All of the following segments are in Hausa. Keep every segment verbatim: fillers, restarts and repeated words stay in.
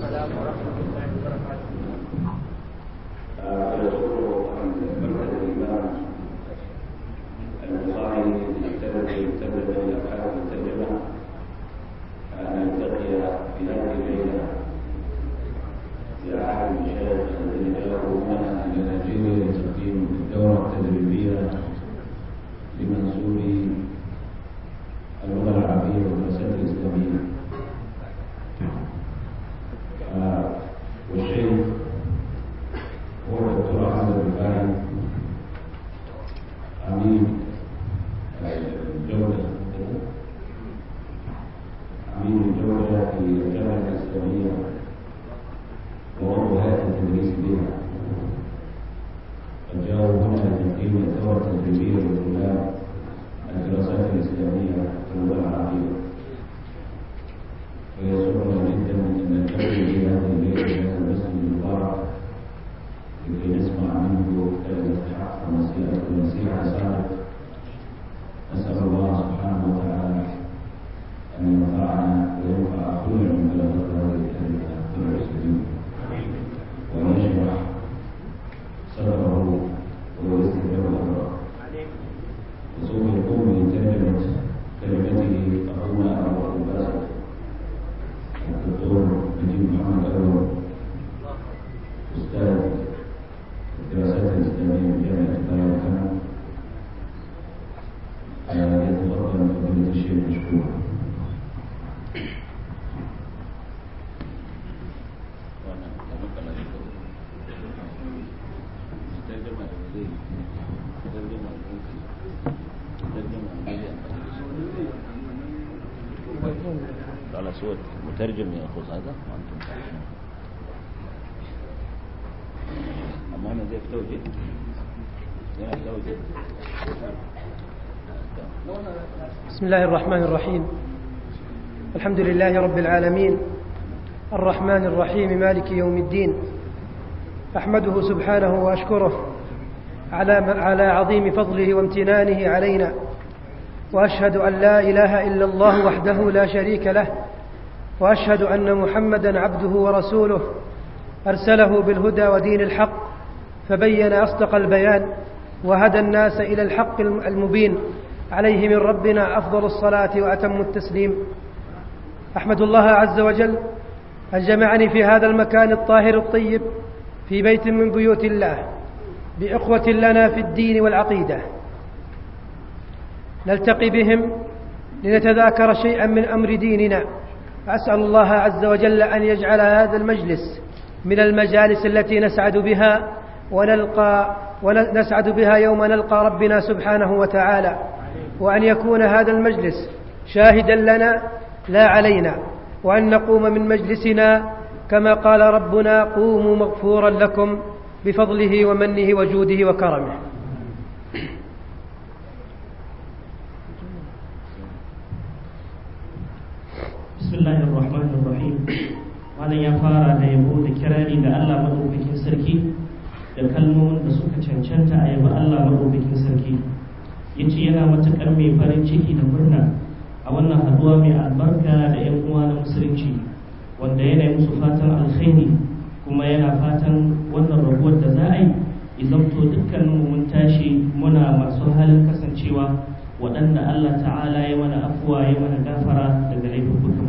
السلام ورحمة الله وبركاته. يقول مركز الإمام البخاري يكتب بين أفعال الترجمة أن يلتقي في هذه الليلة بأحد المشايخ الذين جاءوا هنا إلى نيجيريا لتقديم الدورة التدريبية لمنسوبي اللغة العربية والدراسات الإسلامية. والشيخ هو الدكتور أحمد البخاري أمين الجودة أمين الجودة في الجامعة الإسلامية وعضو هيئة التدريس بها. قد جاءوا هنا لتقديم الدورة التدريبية لطلاب الدراسات الإسلامية في اللغة العربية. ويسرنا جدا أن نلتقي في هذه الليلة في هذا المسجد المبارك لكي نسمع منه كلمة الحق ونصيحة صادق. نسأل الله سبحانه وتعالى أن ينفعنا وينفع كل من بلغت هذه الكلمة في المسلمين، وأن يشرح صدره ويستجاب أمره. وسوف يقوم بترجمة كلمته أخونا أبو الباسط الدكتور نجيب محمد أول، أستاذ الدراسات الإسلامية بجامعة البيان. يتفضل فضيلة الشيخ مشكورا. على صوت مترجم يأخذ هذا وأنتم تعلمون. أما أنا زي توجه زي توجه. بسم الله الرحمن الرحيم. الحمد لله رب العالمين الرحمن الرحيم مالك يوم الدين. أحمده سبحانه وأشكره على على عظيم فضله وامتنانه علينا، وأشهد أن لا إله إلا الله وحده لا شريك له، وأشهد أن محمدا عبده ورسوله أرسله بالهدى ودين الحق فبين أصدق البيان وهدى الناس إلى الحق المبين، عليه من ربنا أفضل الصلاة وأتم التسليم. أحمد الله عز وجل أن جمعني في هذا المكان الطاهر الطيب في بيت من بيوت الله بإخوة لنا في الدين والعقيدة، نلتقي بهم لنتذاكر شيئا من أمر ديننا. أسأل الله عز وجل أن يجعل هذا المجلس من المجالس التي نسعد بها ونلقى ونسعد بها يوم نلقى ربنا سبحانه وتعالى، وأن يكون هذا المجلس شاهدا لنا لا علينا، وأن نقوم من مجلسنا كما قال ربنا: قوموا مغفورا لكم بفضله ومنه وجوده وكرمه. Bismillahir Rahmanir Rahim. Malam ya fara da yabo da kirari da Allah madaukakin sarki da kalmomin da suka cancanta a yaba Allah madaukakin sarki. Yace yana matukar mai farin ciki da murna a wannan haduwa mai albarka da ƴan uwa na musulunci, wanda yana yi musu fatan alkhairi, kuma yana fatan wannan rabuwar da za a yi izamto dukkaninmu mun tashi muna masu halin kasancewa waɗanda Allah ta'ala ya mana afuwa ya mana gafara daga laifukan.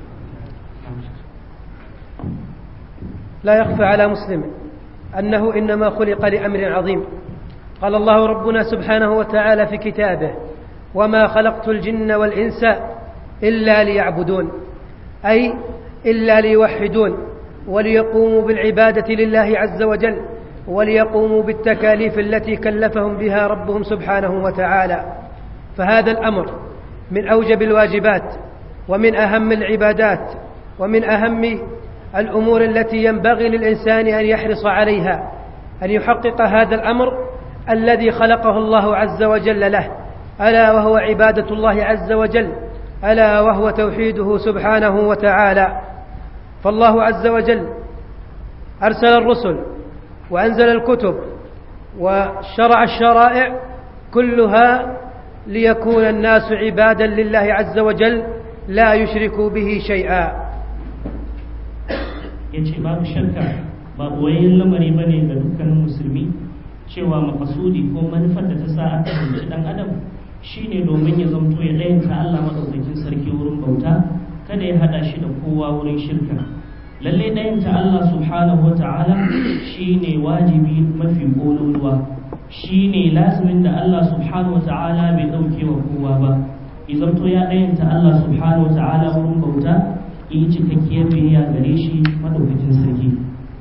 لا يخفى على مسلم أنه إنما خلق لأمر عظيم. قال الله ربنا سبحانه وتعالى في كتابه: وما خلقت الجن والإنس إلا ليعبدون، أي إلا ليوحدون وليقوموا بالعبادة لله عز وجل، وليقوموا بالتكاليف التي كلفهم بها ربهم سبحانه وتعالى. فهذا الأمر من أوجب الواجبات ومن أهم العبادات ومن أهم الأمور التي ينبغي للإنسان أن يحرص عليها، أن يحقق هذا الأمر الذي خلقه الله عز وجل له، ألا وهو عبادة الله عز وجل، ألا وهو توحيده سبحانه وتعالى. فالله عز وجل أرسل الرسل وأنزل الكتب وشرع الشرائع كلها ليكون الناس عبادا لله عز وجل لا يشركوا به شيئا. yace babu shakka ba boyayyen lamari bane ga dukkanin musulmi cewa makasudi ko manufar da ta sa aka halicci dan adam shine domin ya zamto ya dayanta Allah madaukakin sarki wurin bauta, kada ya hada shi da kowa wurin shirka. Lalle dayanta Allah subhanahu wata'ala shine wajibi mafi kololuwa, shine lazimin da Allah subhanahu wata'ala bai dauke wa kowa ba. Izamto ya dayanta Allah subhanahu wata'ala wurin bauta, yi cikakkiyar biyayya gare shi madaukakin sarki.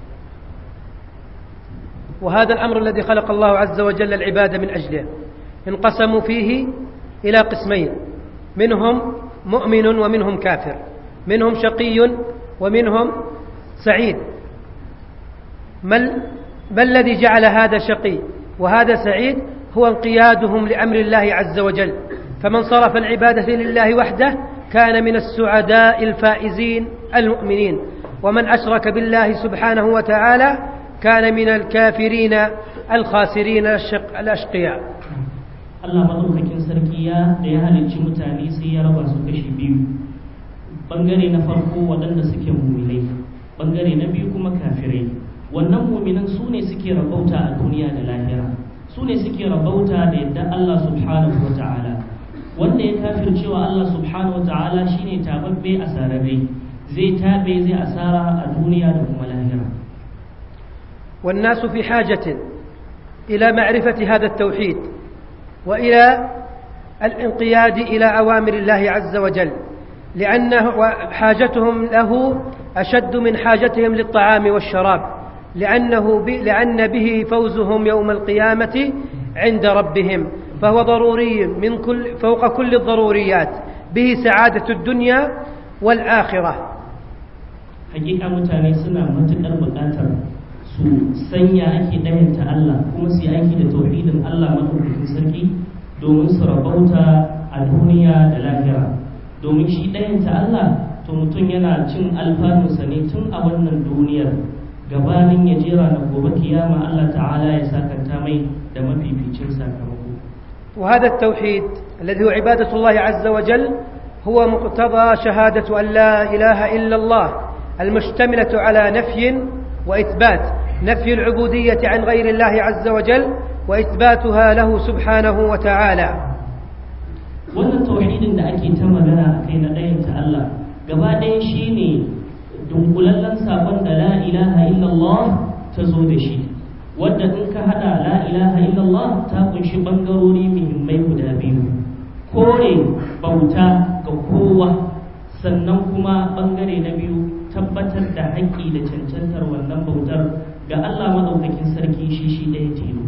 وهذا الأمر الذي خلق الله عز وجل العباد من أجله انقسموا فيه إلى قسمين، منهم مؤمن ومنهم كافر، منهم شقي ومنهم سعيد. ما الذي جعل هذا شقي وهذا سعيد؟ هو انقيادهم لأمر الله عز وجل، فمن صرف العبادة لله وحده كان من السعداء الفائزين المؤمنين، ومن أشرك بالله سبحانه وتعالى كان من الكافرين الخاسرين الأشقياء. Allah madaukakin sarki ya da ya halicci mutane sai ya raba su kashi biyu, bangare na farko waɗanda suke mu'minai, bangare na biyu kuma kafirai. Wannan mu'minan su ne suke rabauta a duniya da lahira, su ne suke rabauta da yadda Allah subhanahu wa ta'ala. Wanda ya kafircewa Allah subhanahu wa ta'ala shine tababbe asararre, zai tabe zai asara a duniya da kuma lahira. والناس في حاجة إلى معرفة هذا التوحيد وإلى الانقياد إلى أوامر الله عز وجل، لأنه حاجتهم له أشد من حاجتهم للطعام والشراب، لأنه ب... لأن به فوزهم يوم القيامة عند ربهم، فهو ضروري من كل فوق كل الضروريات، به سعادة الدنيا والآخرة. حقيقة متاني سنة متقر بقاتر su sanya ake ɗayanta Allah kuma su yi aiki da tauhidin Allah madaukakin sarki domin su rabauta a duniya da lahira. Domin shi ɗayanta Allah to mutum yana cin alfanunsa ne tun a wannan duniyar gabanin ya jera na gobe kiyama Allah ta'ala ya sakanta mai da mafificin sakamako. وهذا التوحيد الذي هو عبادة الله عز وجل هو مقتضى شهادة أن لا إله إلا الله المشتملة على نفي وإثبات، نفي العبودية عن غير الله عز وجل وإثباتها له سبحانه وتعالى. wannan tauhidin da ake ta magana akai na ɗayanta Allah gaba ɗaya shine dunkulallen sabon da la ilaha illallah ta zo da shi, wanda in ka hada la ilaha illallah ta kunshi bangarori muhimmai guda biyu: kore bauta ga kowa, sannan kuma bangare na biyu tabbatar da haƙƙi da cancantar wannan bautar ga Allah madaukakin sarki shi shi ɗaya tilo.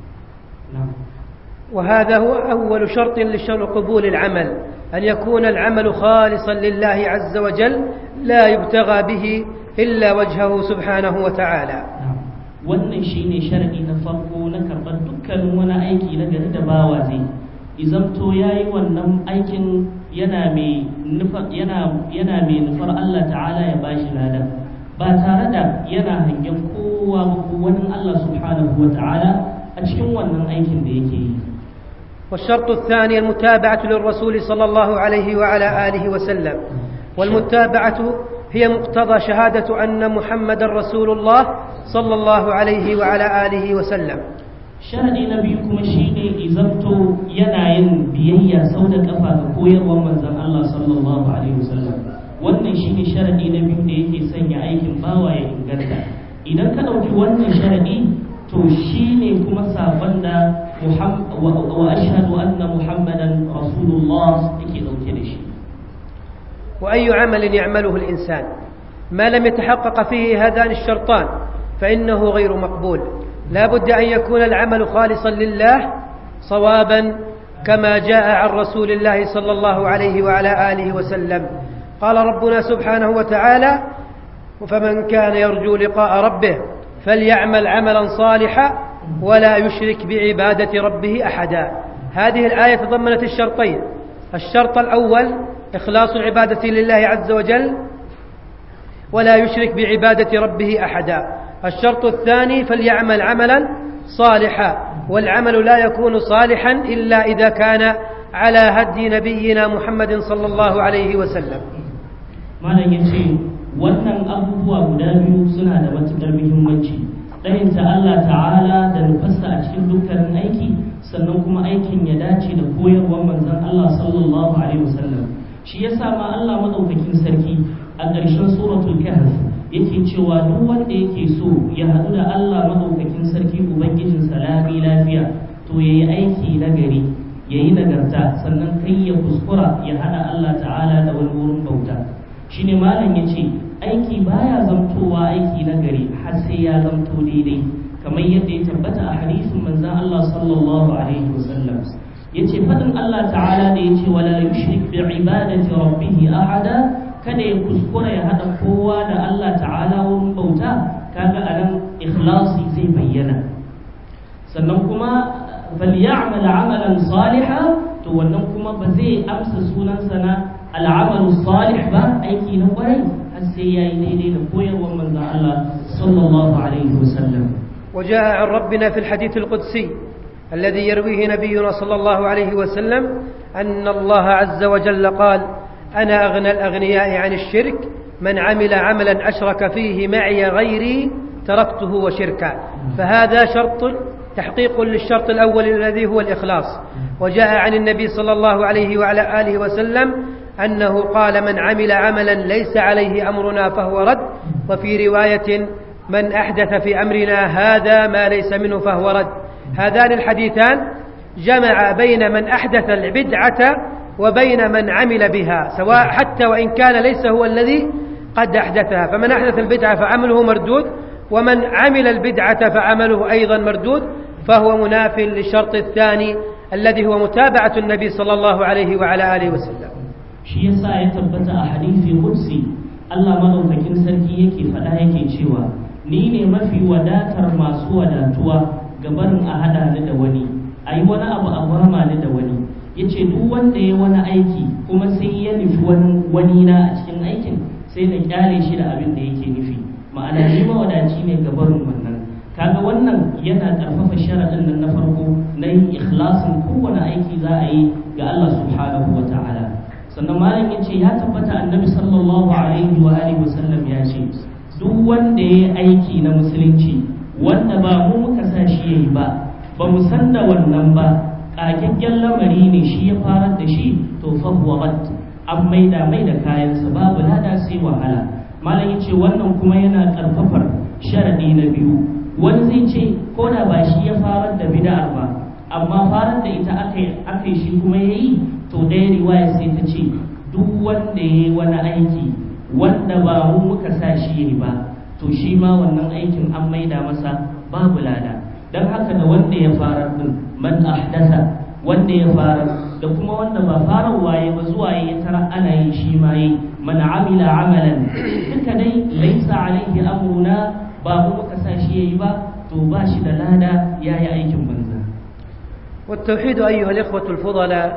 وهذا هو أول شرط لقبول العمل، أن يكون العمل خالصا لله عز وجل لا يبتغى به إلا وجهه سبحانه وتعالى. wannan shine sharadi na farko na karɓar dukkanin wani aiki na gari da bawa zai izamto yayi wannan aikin yana mai nufar yana yana mai nufar Allah ta'ala ya bashi lada ba tare da yana hangen kowa ba ko wani Allah subhanahu wa ta'ala a cikin wannan aikin da yake yi. والشرط الثاني المتابعة للرسول صلى الله عليه وعلى آله وسلم، والمتابعة هي مقتضى شهادة أن محمد رسول الله صلى الله عليه وعلى آله وسلم. sharadi na biyu kuma shine izamto yana yin biyayya sau da kafa ga koyarwar manzon Allah sallallahu alaihi wasallam. Wannan shine sharadi na biyu da yake sanya aikin bawa ya inganta. Idan ka dauki wannan sharadi to shine kuma sabon da wa ashhadu anna muhammadan rasulullah yake dauke da shi. وأي عمل يعمله الإنسان ما لم يتحقق فيه هذان الشرطان فإنه غير مقبول. لا بد أن يكون العمل خالصا لله صوابا كما جاء عن رسول الله صلى الله عليه وعلى آله وسلم. قال ربنا سبحانه وتعالى: فمن كان يرجو لقاء ربه فليعمل عملا صالحا ولا يشرك بعبادة ربه أحدا. هذه الآية تضمنت الشرطين: الشرط الأول إخلاص العبادة لله عز وجل ولا يشرك بعبادة ربه أحدا. الشرط الثاني: فليعمل عملا صالحا، والعمل لا يكون صالحا إلا إذا كان على هدي نبينا محمد صلى الله عليه وسلم. malam yace wannan abubuwa guda biyu suna da matuƙar muhimmanci. ɗayan ta Allah ta'ala da nufarsa a cikin dukkanin aiki, sannan kuma aikin ya dace da koyarwar manzon Allah sallallahu alaihi wasallam. Shi yasa ma Allah madaukakin sarki a ƙarshen suratul kahf yake cewa duk wanda yake so ya haɗu da Allah madaukakin sarki ubangijin salami lafiya to yayi aiki nagari, yayi nagarta, sannan kai ya kuskura ya haɗa Allah ta'ala da wani wurin bauta. Shine malam yace aiki baya zamtowa aiki nagari har sai ya zamto daidai, kamar yadda ya tabbata a hadisin manzon Allah sallallahu alaihi wasallam. Yace fadin Allah ta'ala da yace wala yushrik bi ibadati rabbih ahada, kada ya kuskura ya hada kowa da Allah ta'ala wurin bauta, kaga anan ikhlasi zai bayyana. Sannan kuma falyamal amalan salihan, to wannan kuma ba zai amsa sunansa na al'amalu salih ba, aiki na kwarai, har sai yayi daidai da koyarwar manzon Allah sallallahu alaihi wasallam. وجاء عن ربنا في الحديث القدسي الذي يرويه نبينا صلى الله عليه وسلم أن الله عز وجل قال أنا أغنى الأغنياء عن الشرك من عمل عملا أشرك فيه معي غيري تركته وشركا. فهذا شرط تحقيق للشرط الأول الذي هو الإخلاص. وجاء عن النبي صلى الله عليه وعلى آله وسلم أنه قال من عمل عملا ليس عليه أمرنا فهو رد. وفي رواية من أحدث في أمرنا هذا ما ليس منه فهو رد. هذان الحديثان جمع بين من أحدث البدعة وبين من عمل بها، سواء حتى وإن كان ليس هو الذي قد أحدثها، فمن أحدث البدعة فعمله مردود، ومن عمل البدعة فعمله أيضا مردود، فهو مناف للشرط الثاني الذي هو متابعة النبي صلى الله عليه وعلى آله وسلم. shi yasa ya tabbata a hadisi qudsi Allah madaukakin sarki yake faɗa yake cewa ni ne mafi wadatar masu wadatuwa gabarin a hada ni da wani, ayi wani abu a gwama ni da wani. Yace duk wanda ya wani aiki kuma sai ya nufi wani na a cikin aikin, sai na kyale shi da abin da yake nufi, ma'ana shi mawadaci ne gabarin wannan. Kaga wannan yana karfafa sharadin nan na farko na yin ikhlasin kowane aiki za a yi ga Allah subhanahu wa ta'ala. Sannan malam yace ya tabbata annabi sallallahu alaihi wa alihi wasallam ya ce duk wanda ya aiki na musulunci wanda ba mu muka sa shi yayi ba, ba mu san da wannan ba, kagaggen lamari ne shi ya farar da shi, to fa huwa rad, an maida mai da kayansa, babu lada sai wahala. Malam yace wannan kuma yana karfafar sharadi na biyu. Wani zai ce ko da ba shi ya farar da bid'ar ba, amma farar da ita akai akai shi kuma yayi, to ɗaya riwaya sai ta ce duk wanda ya yi wani aiki wanda ba mu muka sa shi yi ba, to shi ma wannan aikin an maida masa babu lada. Don haka da wanda ya fara din man ahdasa, wanda ya fara da kuma wanda ba fara waye ba zuwa ya tara ana yin shi ma yi, man amila amalan duka dai laisa alaihi amruna, ba mu muka sa shi yi ba, to ba shi da lada, yayi aikin banza. والتوحيد أيها الإخوة الفضلاء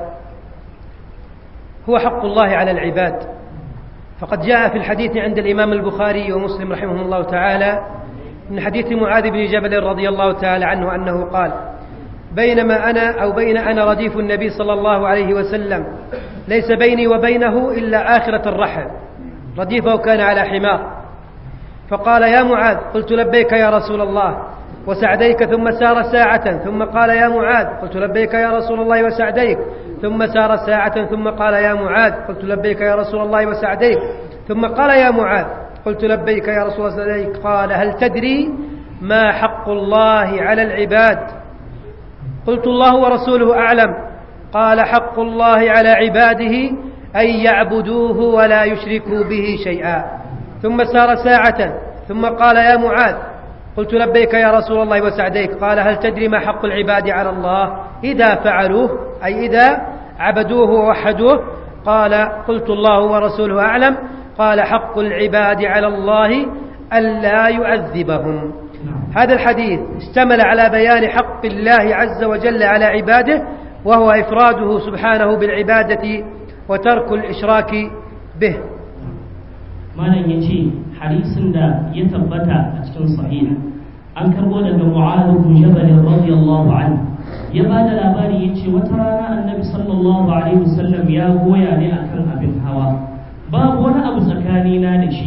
هو حق الله على العباد، فقد جاء في الحديث عند الإمام البخاري ومسلم رحمه الله تعالى من حديث معاذ بن جبل رضي الله تعالى عنه أنه قال بينما أنا أو بين أنا رديف النبي صلى الله عليه وسلم ليس بيني وبينه إلا آخرة الرحل، رديفه كان على حمار، فقال يا معاذ، قلت لبيك يا رسول الله وسعديك، ثم سار ساعة ثم قال يا معاذ، قلت لبيك يا رسول الله وسعديك، ثم سار ساعة ثم قال يا معاذ، قلت لبيك يا رسول الله وسعديك، ثم قال يا معاذ، قلت لبيك يا رسول الله وسعديك، قال هل تدري ما حق الله على العباد؟ قلت الله ورسوله أعلم. قال حق الله على عباده أن يعبدوه ولا يشركوا به شيئا. ثم سار ساعة ثم قال يا معاذ، قلت لبيك يا رسول الله وسعديك، قال هل تدري ما حق العباد على الله إذا فعلوه، أي إذا عبدوه ووحدوه؟ قال قلت الله ورسوله أعلم. قال حق العباد على الله ألا يعذبهم. هذا الحديث اشتمل على بيان حق الله عز وجل على عباده، وهو إفراده سبحانه بالعبادة وترك الإشراك به. malam ya ce hadisin da ya tabbata a cikin sahih an karbo daga Mu'adh bin Jabal radiyallahu anhu, ya bada labari yace wata rana annabi sallallahu alaihi wasallam ya goya ne akan abin hawa, babu wani abu tsakanina da shi,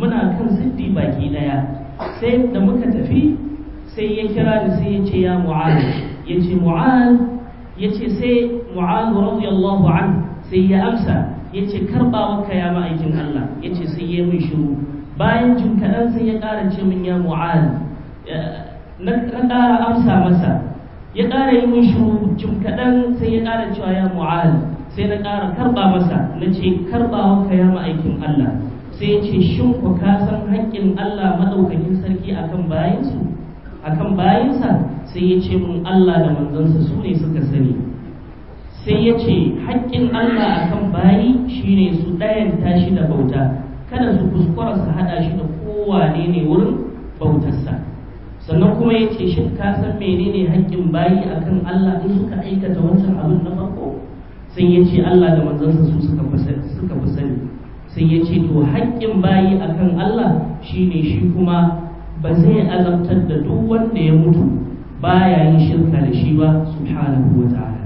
muna kan siddi baki daya sai da muka tafi sai ya kira ni sai ya ce ya Mu'adh ya ce Mu'adh ya ce sai Mu'adh radiyallahu anhu sai ya amsa ya ce karbawa ka ya ma'aikin Allah ya ce sai ya mun shiru bayan jin kaɗan sai ya ƙara ce min ya Mu'adh na ƙara amsa masa ya ƙara yi mun shiru jin kaɗan sai ya ƙara cewa ya Mu'adh sai na ƙara karɓa masa na ce karɓawa ka ya ma'aikin Allah sai ya ce shin ku ka san haƙƙin Allah maɗaukakin sarki akan bayinsu akan bayinsa sai ya ce mun Allah da manzansa su ne suka sani sai ya ce haƙƙin Allah akan bayi shine su ɗayan tashi da bauta kada su kuskura su haɗa shi da kowane ne wurin bautarsa sannan kuma ya ce shin ka san menene haƙƙin bayi akan Allah in suka aikata wancan abin na farko sai ya ce Allah da manzansa su suka fi sani sai ya ce to haƙƙin bayi akan Allah shine shi kuma ba zai azabtar da duk wanda ya mutu baya yin shirka da shi ba subhanahu wa ta'ala.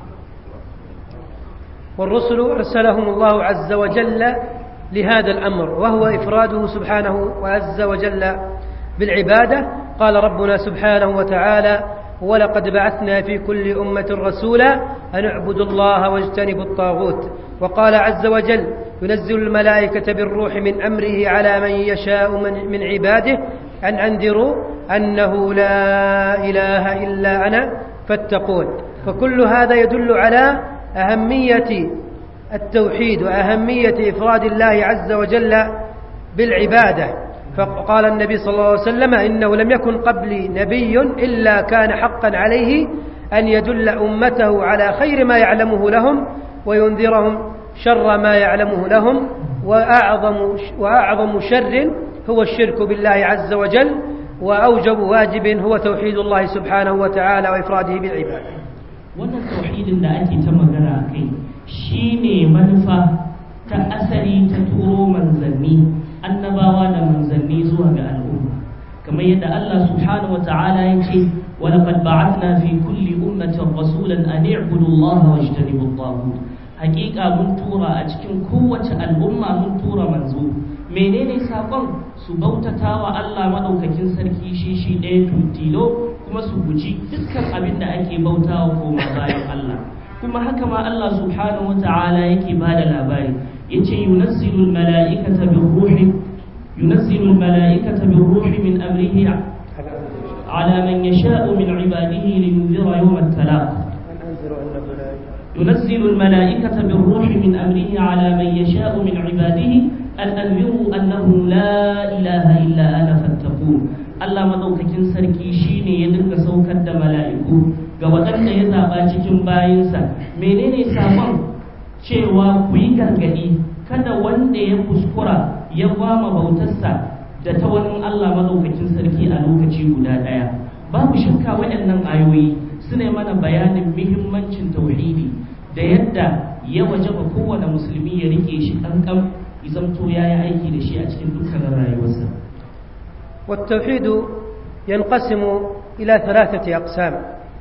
والرسل أرسلهم الله عز وجل لهذا الأمر وهو إفراده سبحانه وعز وجل بالعبادة. قال ربنا سبحانه وتعالى ولقد بعثنا في كل أمة رسولا أن اعبدوا الله واجتنبوا الطاغوت. وقال عز وجل ينزل الملائكة بالروح من أمره على من يشاء من, من عباده أن أنذروا أنه لا إله إلا أنا فاتقون. فكل هذا يدل على أهمية التوحيد وأهمية إفراد الله عز وجل بالعبادة. فقال النبي صلى الله عليه وسلم إنه لم يكن قبلي نبي إلا كان حقا عليه أن يدل أمته على خير ما يعلمه لهم وينذرهم شر ما يعلمه لهم وأعظم, وأعظم شر هو الشرك بالله عز وجل وأوجب واجب هو توحيد الله سبحانه وتعالى وإفراده بالعبادة. wannan tauhidin da ake ta magana a kai shine manufa ta asali ta turo manzanni annabawa da manzanni zuwa ga al'umma kamar yadda Allah subhanahu wata'ala ya ce wa laqad ba'athna fi kulli ummatin rasulan an i'budu Allah wajtanibu at-taghut haqiqa mun tura a cikin kowace al'umma mun tura manzo menene sakon su bautatawa Allah madaukakin sarki shi shi ɗaya tutilo kuma su guji dukkan abin da ake bautawa koma bayan Allah kuma haka ma Allah subhanahu wata'ala yake bada labari yace yunazzilul mala'ikata birruhi yunazzilul mala'ikata birruhi min amrihi ala man yasha'u min ibadihi liyunzira yawm at-talaq yunazzilul mala'ikata birruhi min amrihi ala man yasha'u min ibadihi an anziru annahu la ilaha illa ana fattaqun. Allah madaukakin sarki shine ya dinga saukar da mala'iku ga waɗanda ya zaba cikin bayinsa menene sakon cewa ku yi gargadi kada wanda ya kuskura ya gwama bautarsa da ta wani Allah madaukakin sarki a lokaci guda ɗaya. Babu shakka waɗannan ayoyi suna mana bayanin muhimmancin tauhidi da yadda ya wajaba kowane musulmi ya rike shi kankan izamto ya yi aiki da shi a cikin dukkanin rayuwarsa. والتوحيد ينقسم إلى ثلاثة أقسام.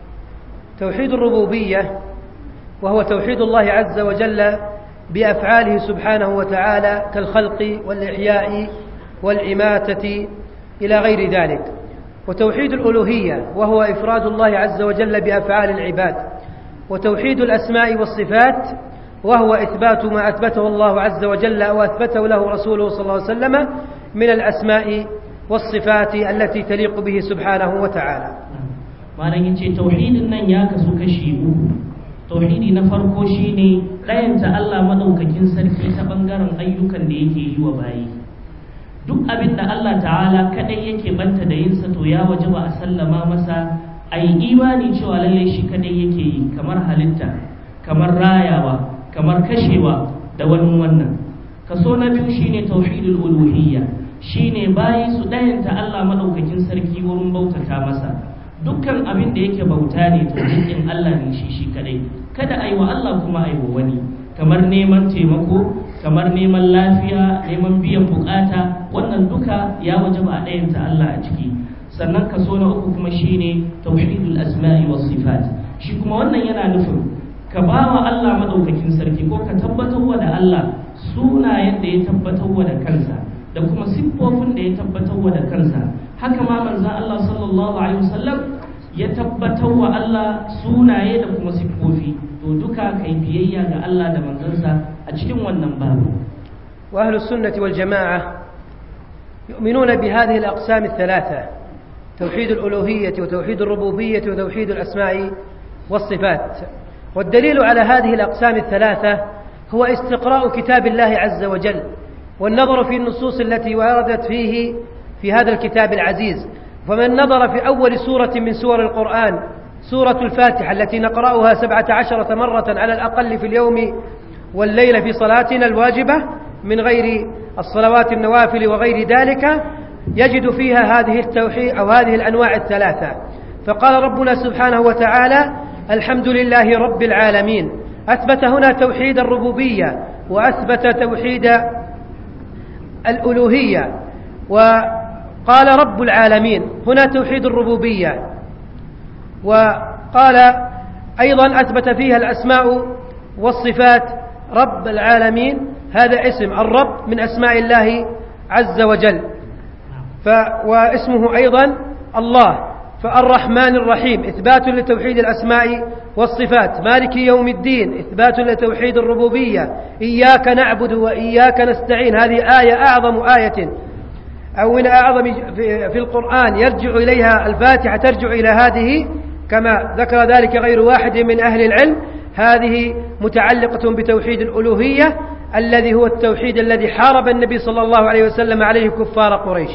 توحيد الربوبية وهو توحيد الله عز وجل بأفعاله سبحانه وتعالى كالخلق والإحياء والإماتة إلى غير ذلك. وتوحيد الألوهية وهو إفراد الله عز وجل بأفعال العباد. وتوحيد الأسماء والصفات وهو إثبات ما أثبته الله عز وجل وأثبته له رسوله صلى الله عليه وسلم من الأسماء والصفات التي تليق به سبحانه وتعالى. malam yace tauhidin nan ya kasu kashi uku. Tauhidi na farko shine ɗayanta Allah madaukakin sarki ta bangaren ayyukan da yake yi wa bayi. Duk abin da Allah ta'ala kadai yake banta da yinsa to ya wajaba a sallama masa ayi imani cewa lalle shi kadai yake yi kamar halitta kamar rayawa kamar kashewa da wani wannan. Kaso na biyu shine tauhidul uluhiyya shine bayi su ɗayanta Allah madaukakin sarki wurin bautata masa. Dukkan abin da yake bauta ne to hakkin Allah ne shi shi kadai kada ai wa Allah kuma ai wa wani kamar neman taimako kamar neman lafiya neman biyan bukata wannan duka ya wajaba a ɗayanta Allah a ciki. Sannan kaso na uku kuma shine tauhidul asma'i was sifat shi kuma wannan yana nufin ka bawa Allah madaukakin sarki ko ka tabbatar wa da Allah sunayen da ya tabbatar wa da kansa da kuma siffofin da ya tabbatar wa da kansa. Haka ma manzon Allah sallallahu alaihi wasallam ya tabbatar wa Allah sunaye da kuma siffofi. To duka kai biyayya ga Allah da manzansa a cikin wannan babu. Wa ahlus sunnati wal jama'a yu'minuna bi hadhihi al-aqsam ath-thalatha توحيد الألوهية وتوحيد الربوبية وتوحيد الأسماء والصفات. والدليل على هذه الأقسام الثلاثة هو استقراء كتاب الله عز وجل والنظر في النصوص التي وردت فيه في هذا الكتاب العزيز. فمن نظر في أول سورة من سور القرآن سورة الفاتحة التي نقرأها سبعة عشرة مرة على الأقل في اليوم والليلة في صلاتنا الواجبة من غير الصلوات النوافل وغير ذلك يجد فيها هذه التوحيد أو هذه الأنواع الثلاثة. فقال ربنا سبحانه وتعالى الحمد لله رب العالمين، أثبت هنا توحيد الربوبية وأثبت توحيد الألوهية، وقال رب العالمين هنا توحيد الربوبية، وقال أيضا أثبت فيها الأسماء والصفات. رب العالمين هذا اسم الرب من أسماء الله عز وجل، ف واسمه أيضا الله. فالرحمن الرحيم إثبات لتوحيد الأسماء والصفات. مالك يوم الدين إثبات لتوحيد الربوبية. إياك نعبد وإياك نستعين، هذه آية أعظم آية أو من أعظم في القرآن يرجع إليها الفاتحة، ترجع إلى هذه كما ذكر ذلك غير واحد من أهل العلم. هذه متعلقة بتوحيد الألوهية الذي هو التوحيد الذي حارب النبي صلى الله عليه وسلم عليه كفار قريش.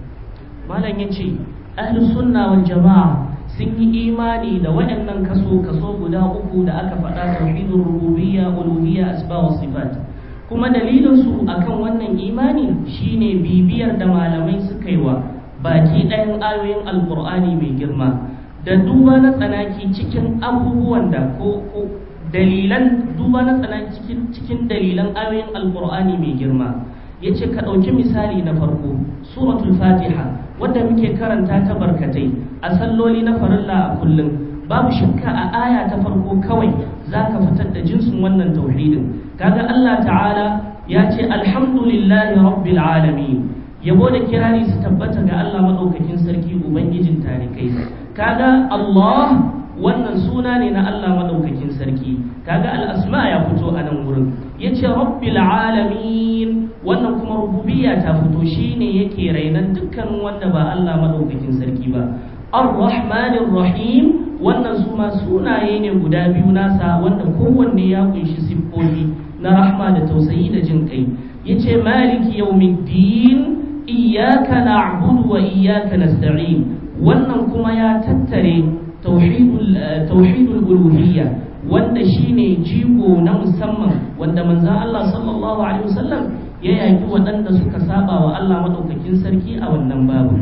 malam yace ahlus sunna wal jamaa sun yi imani da waɗannan kaso kaso guda uku da aka faɗa, tauhidur rububiyya, uluhiyya, asma wa sifat. Kuma dalilin su akan wannan imani shine bibiyar da malamai suka yi wa baki ɗayan ayoyin alqur'ani mai girma da duba na tsanaki cikin abubuwan da ko dalilan duba na tsanaki cikin cikin dalilan ayoyin alqur'ani mai girma. Yace ka ɗauki misali na farko suratul fatiha wanda muke karanta ta barkatai a salloli na farilla a kullum. Babu shakka a aya ta farko kawai zaka fitar da jinsin wannan tauhidin. Kaga Allah ta'ala ya ce alhamdulillahi rabbil alamin, yabo da kirari su tabbata ga Allah madaukakin sarki ubangijin tarikai. Kaga Allah wannan suna ne na Allah madaukakin sarki. Kaga al-asma ya fito a nan wurin. Yace rabbil alamin, wannan kuma rububiyya ta fito, shine yake rainan dukkan wanda ba Allah madaukakin sarki ba. Ar-Rahmanir Rahim, wannan su ma sunaye ne guda biyu nasa wanda kowanne ya kunshi siffofi na rahma da tausayi da jin kai. Yace Maliki Yawmiddin, iyyaka na'budu wa iyyaka nasta'in, wannan kuma ya tattare tauhidul tauhidul uluhiyya wanda shine jigo na musamman wanda manzon Allah sallallahu alaihi wasallam ya yaki waɗanda suka saba wa Allah madaukakin sarki a wannan babu.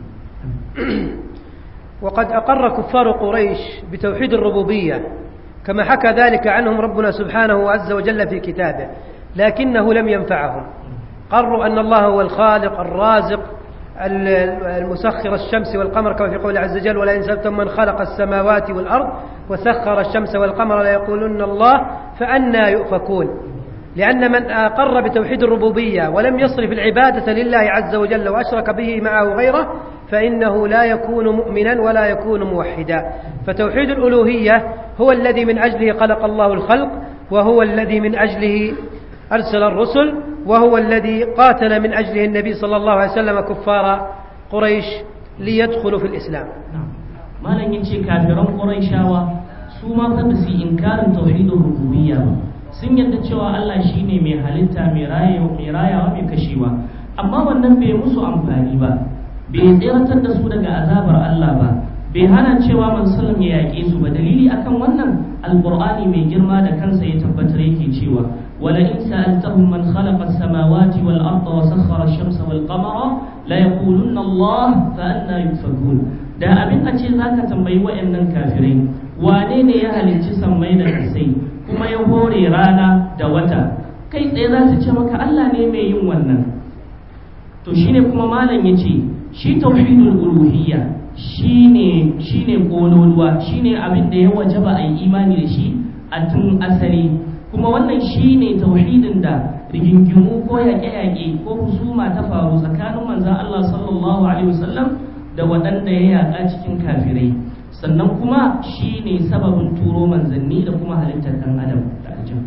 وقد أقر كفار قريش بتوحيد الربوبية كما حكى ذلك عنهم ربنا سبحانه عز وجل في كتابه، لكنه لم ينفعهم. قروا أن الله هو الخالق الرازق المسخر الشمس والقمر كما في قوله عز وجل ولئن سألتم من خلق السماوات والأرض وسخر الشمس والقمر ليقولن الله فأنى يؤفكون. لأن من أقر بتوحيد الربوبية ولم يصرف العبادة لله عز وجل وأشرك به معه غيره فإنه لا يكون مؤمنا ولا يكون موحدا. فتوحيد الألوهية هو الذي من أجله خلق الله الخلق، وهو الذي من أجله أرسل الرسل، وهو الذي قاتل من أجله النبي صلى الله عليه وسلم كفار قريش ليدخلوا في الإسلام. ما لن ينشي كافرون قريشاوا سوما فبسي إنكار توحيد الربوبية sun yadda cewa Allah shine mai halitta mai rayawa mai kashewa, amma wannan bai musu amfani ba, bai tsiratar da su daga azabar Allah ba, bai hana cewa mansallam ya yaƙe su ba. Dalili akan wannan alqur'ani mai girma da kansa ya tabbatar yake cewa wala in sa'altahum man khalaqa as-samawati wal arda wa sakhkhara ash-shamsa wal qamara la yaqulunna Allah fa anna yufakun. Da abin a ce zaka tambayi wayannan kafirai wane ne ya halicci sammai da kasai kuma ya hore rana da wata, kai tsaye za su ce maka Allah ne mai yin wannan. To shine kuma malam yace shi tauhidul uluhiyya shine shine kololuwa, shine abin da ya wajaba a yi imani da shi a tun asali. kuma wannan shine tauhidin da rigingimu ko yaƙe-yaƙe ko husuma ta faru tsakanin manzon Allah sallallahu alaihi wasallam da waɗanda ya yaƙa cikin kafirai, sannan kuma shine sababin turo manzanni da kuma halittar ɗan adam da aljan.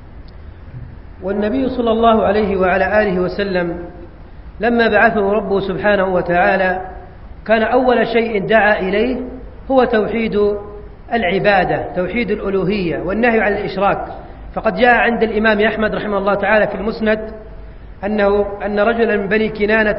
والنبي صلى الله عليه وعلى آله وسلم لما بعثه ربه سبحانه وتعالى كان أول شيء دعا إليه هو توحيد العبادة، توحيد الألوهية والنهي عن الإشراك. فقد جاء عند الإمام أحمد رحمه الله تعالى في المسند أنه أن رجلا من بني كنانة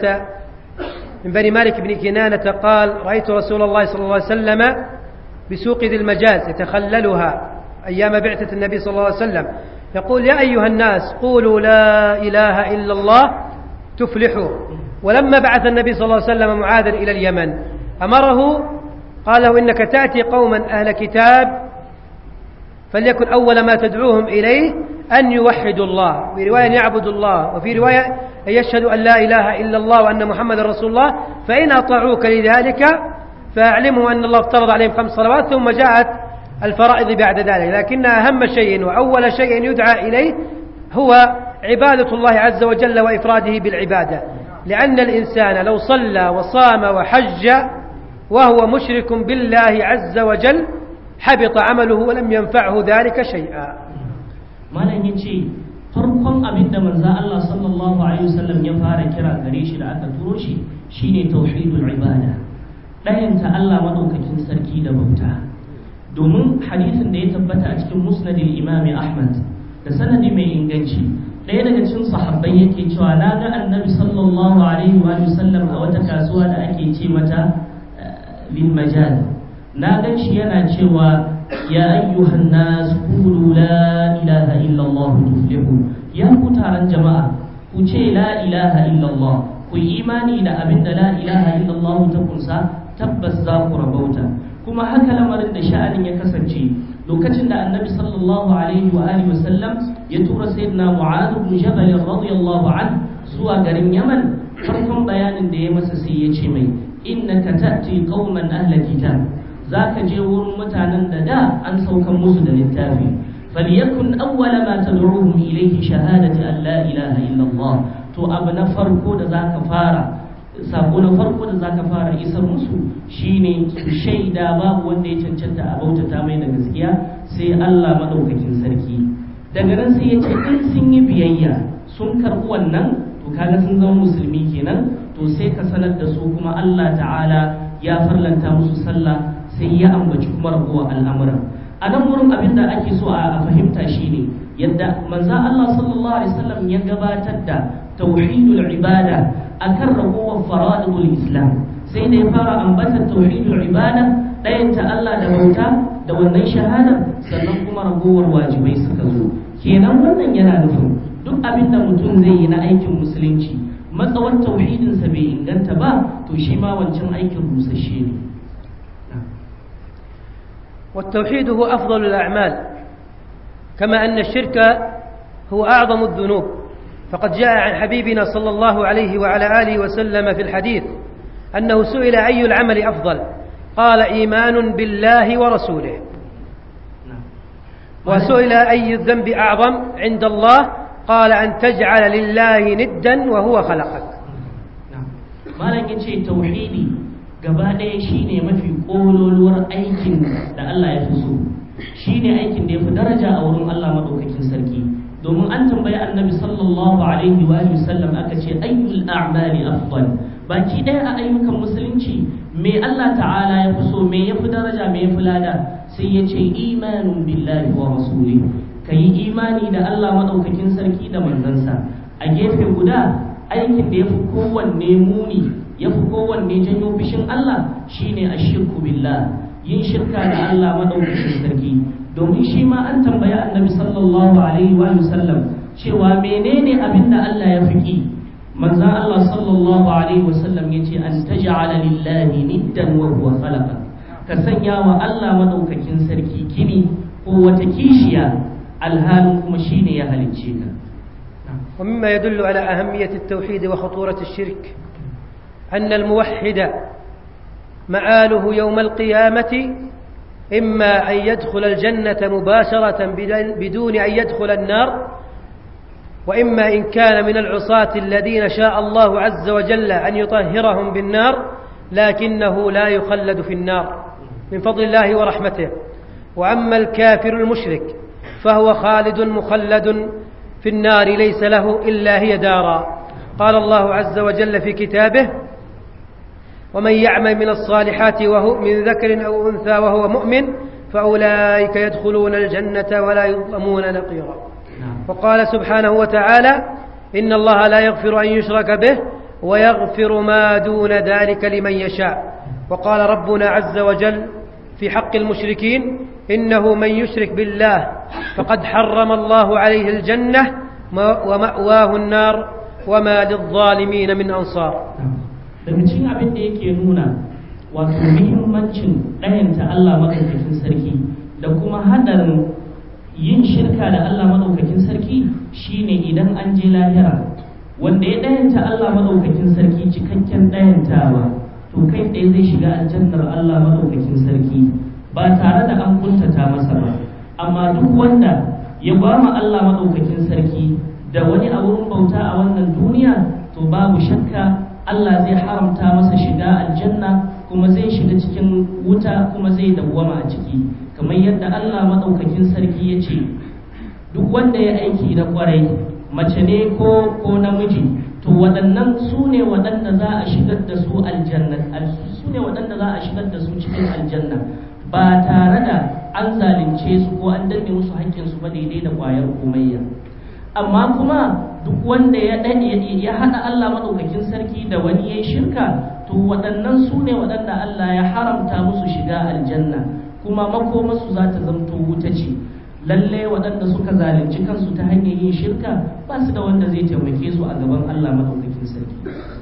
من بني مالك بن كنانة قال: رأيت رسول الله صلى الله عليه وسلم بسوق ذي المجاز يتخللها أيام بعثة النبي صلى الله عليه وسلم يقول: يا أيها الناس قولوا لا إله إلا الله تفلحوا. ولما بعث النبي صلى الله عليه وسلم معاذا إلى اليمن أمره قال له: إنك تأتي قوما أهل كتاب فليكن أول ما تدعوهم إليه أن يوحدوا الله، في رواية أن يعبدوا الله، وفي رواية أن يشهدوا أن لا إله إلا الله وأن محمد رسول الله، فإن أطاعوك لذلك فأعلموا أن الله افترض عليهم خمس صلوات ثم جاءت الفرائض بعد ذلك. لكن أهم شيء وأول شيء يدعى إليه هو عبادة الله عز وجل وإفراده بالعبادة، لأن الإنسان لو صلى وصام وحج وهو مشرك بالله عز وجل حبط عمله ولم ينفعه ذلك شيئا. malam yace farkon abin da manzo Allah sallallahu alaihi wasallam ya fara kira gare shi da aka turo shi shine tauhidul ibada, dayanta Allah madaukakin sarki da bauta. Domin hadisin da ya tabbata a cikin musnadil Imam Ahmad da sanadi mai inganci, ɗaya daga cikin sahabbai yake cewa na ga annabi sallallahu alaihi wa sallam a wata kasuwa da ake ce mata lil majal, na gan shi yana cewa: ya ayyuhan nas qulu la ilaha illa Allah tuflihu. Ya ku taron jama'a, ku ce la ilaha illa Allah, ku yi imani da abin da la ilaha illa Allah ta kunsa, tabbas za ku rabauta. Kuma haka lamarin da sha'anin ya kasance lokacin da annabi sallallahu alaihi wa alihi wasallam ya tura sayyidina Mu'adh ibn Jabal radiyallahu anhu zuwa garin Yaman, farkon bayanin da ya masa sai ya ce mai: innaka ta'ti qauman ahla kitab, zaka je wurin mutanen da da an saukan musu da littafi. falyakun awwala ma tad'uhum ilayhi shahadati an la ilaha illa Allah. To abu na farko da zaka fara, sako na farko da zaka fara isar musu shine su shaida babu wanda ya cancanta a bautata mai da gaskiya sai Allah madaukakin sarki. Daga nan sai ya ce in sun yi biyayya sun karɓi wannan, to kaga sun zama musulmi kenan, to sai ka sanar da su kuma Allah ta'ala ya farlanta musu sallah, sai ya ambaci kuma rabuwa al'amura. A nan wurin abin da ake so a fahimta shine yadda manzo Allah sallallahu alaihi wasallam ya gabatar da tauhidul ibada akan ragowar fara'idul islam, sai da ya fara ambatar tauhidul ibada, ɗayanta Allah da bauta da wannan shahada, sannan kuma ragowar wajibai suka zo. Kenan wannan yana nufin duk abin da mutum zai yi na aikin musulunci matsawar tauhidinsa bai inganta ba, to shi ma wancan aikin rusasshe ne. والتوحيد هو أفضل الأعمال، كما أن الشرك هو أعظم الذنوب. فقد جاء عن حبيبنا صلى الله عليه وعلى آله وسلم في الحديث أنه سئل أي العمل أفضل؟ قال: إيمان بالله ورسوله. وسئل أي الذنب أعظم عند الله؟ قال: أن تجعل لله ندا وهو خلقك. ما لك شيء توحيدي gaba ɗaya shine mafi ƙololuwar aikin da Allah ya fi so, shine aikin da ya fi daraja a wurin Allah maɗaukakin sarki. Domin an tambayi annabi sallallahu alaihi wa sallam aka ce ayyul a'mali afdal, baki ɗaya a ayyukan musulunci me Allah ta'ala ya fi so, me ya fi daraja, me ya fi lada? Sai ya ce imanun billahi wa rasuli, kayi imani da Allah maɗaukakin sarki da manzansa. A gefe guda aikin da ya fi kowanne muni, ya fi kowanne janyo fishin Allah shine ashirku billah, yin shirka da Allah madaukakin sarki. Domin shi ma an tambaya annabi sallallahu alaihi wa sallam cewa menene abin da Allah ya fiki? Manzon Allah sallallahu alaihi wa sallam yace an taj'ala lillahi niddan wa huwa khalaqa, ka sanya wa Allah madaukakin sarki kini ko wata kishiya alhalin kuma shine ya halicce ka. ومما يدل على أهمية التوحيد وخطورة الشرك أن الموحد مآله يوم القيامة إما أن يدخل الجنة مباشرة بدون أن يدخل النار، وإما إن كان من العصاة الذين شاء الله عز وجل أن يطهرهم بالنار لكنه لا يخلد في النار من فضل الله ورحمته. وأما الكافر المشرك فهو خالد مخلد في النار ليس له إلا هي دارا. قال الله عز وجل في كتابه: ومن يعمل من الصالحات وهو من ذكر أو أنثى وهو مؤمن فأولئك يدخلون الجنة ولا يظلمون نقيرا. وقال سبحانه وتعالى: إن الله لا يغفر أن يشرك به ويغفر ما دون ذلك لمن يشاء. وقال ربنا عز وجل في حق المشركين: إنه من يشرك بالله فقد حرم الله عليه الجنة ومأواه النار وما للظالمين من أنصار. daga cikin abin da yake nuna wato muhimmancin ɗayanta Allah maɗaukakin sarki da kuma haɗarin yin shirka da Allah maɗaukakin sarki shine idan an je lahira wanda ya ɗayanta Allah maɗaukakin sarki cikakken ɗayantawa to kai tsaye zai shiga aljannar Allah maɗaukakin sarki ba tare da an kuntata masa ba. Amma duk wanda ya gwama Allah maɗaukakin sarki da wani abun bauta a wannan duniya to babu shakka Allah zai haramta masa shiga aljanna kuma zai shiga cikin wuta kuma zai dawwama a ciki, kamar yadda Allah madaukakin sarki ya ce duk wanda ya aiki na kwarai mace ne ko ko namiji to waɗannan su ne waɗanda za a shigar da su aljanna su ne waɗanda za a shigar da su cikin aljanna ba tare da an zalunce su ko an danne musu haƙƙinsu ba daidai da ƙwayar komayya. Amma kuma duk wanda ya ya haɗa Allah maɗaukakin sarki da wani ya shirka to waɗannan su ne waɗanda Allah ya haramta musu shiga aljanna kuma makomarsu za ta zamto wuta ce. Lalle waɗanda suka zalunci kansu ta hanyar yin shirka ba su da wanda zai taimake su a gaban Allah maɗaukakin sarki.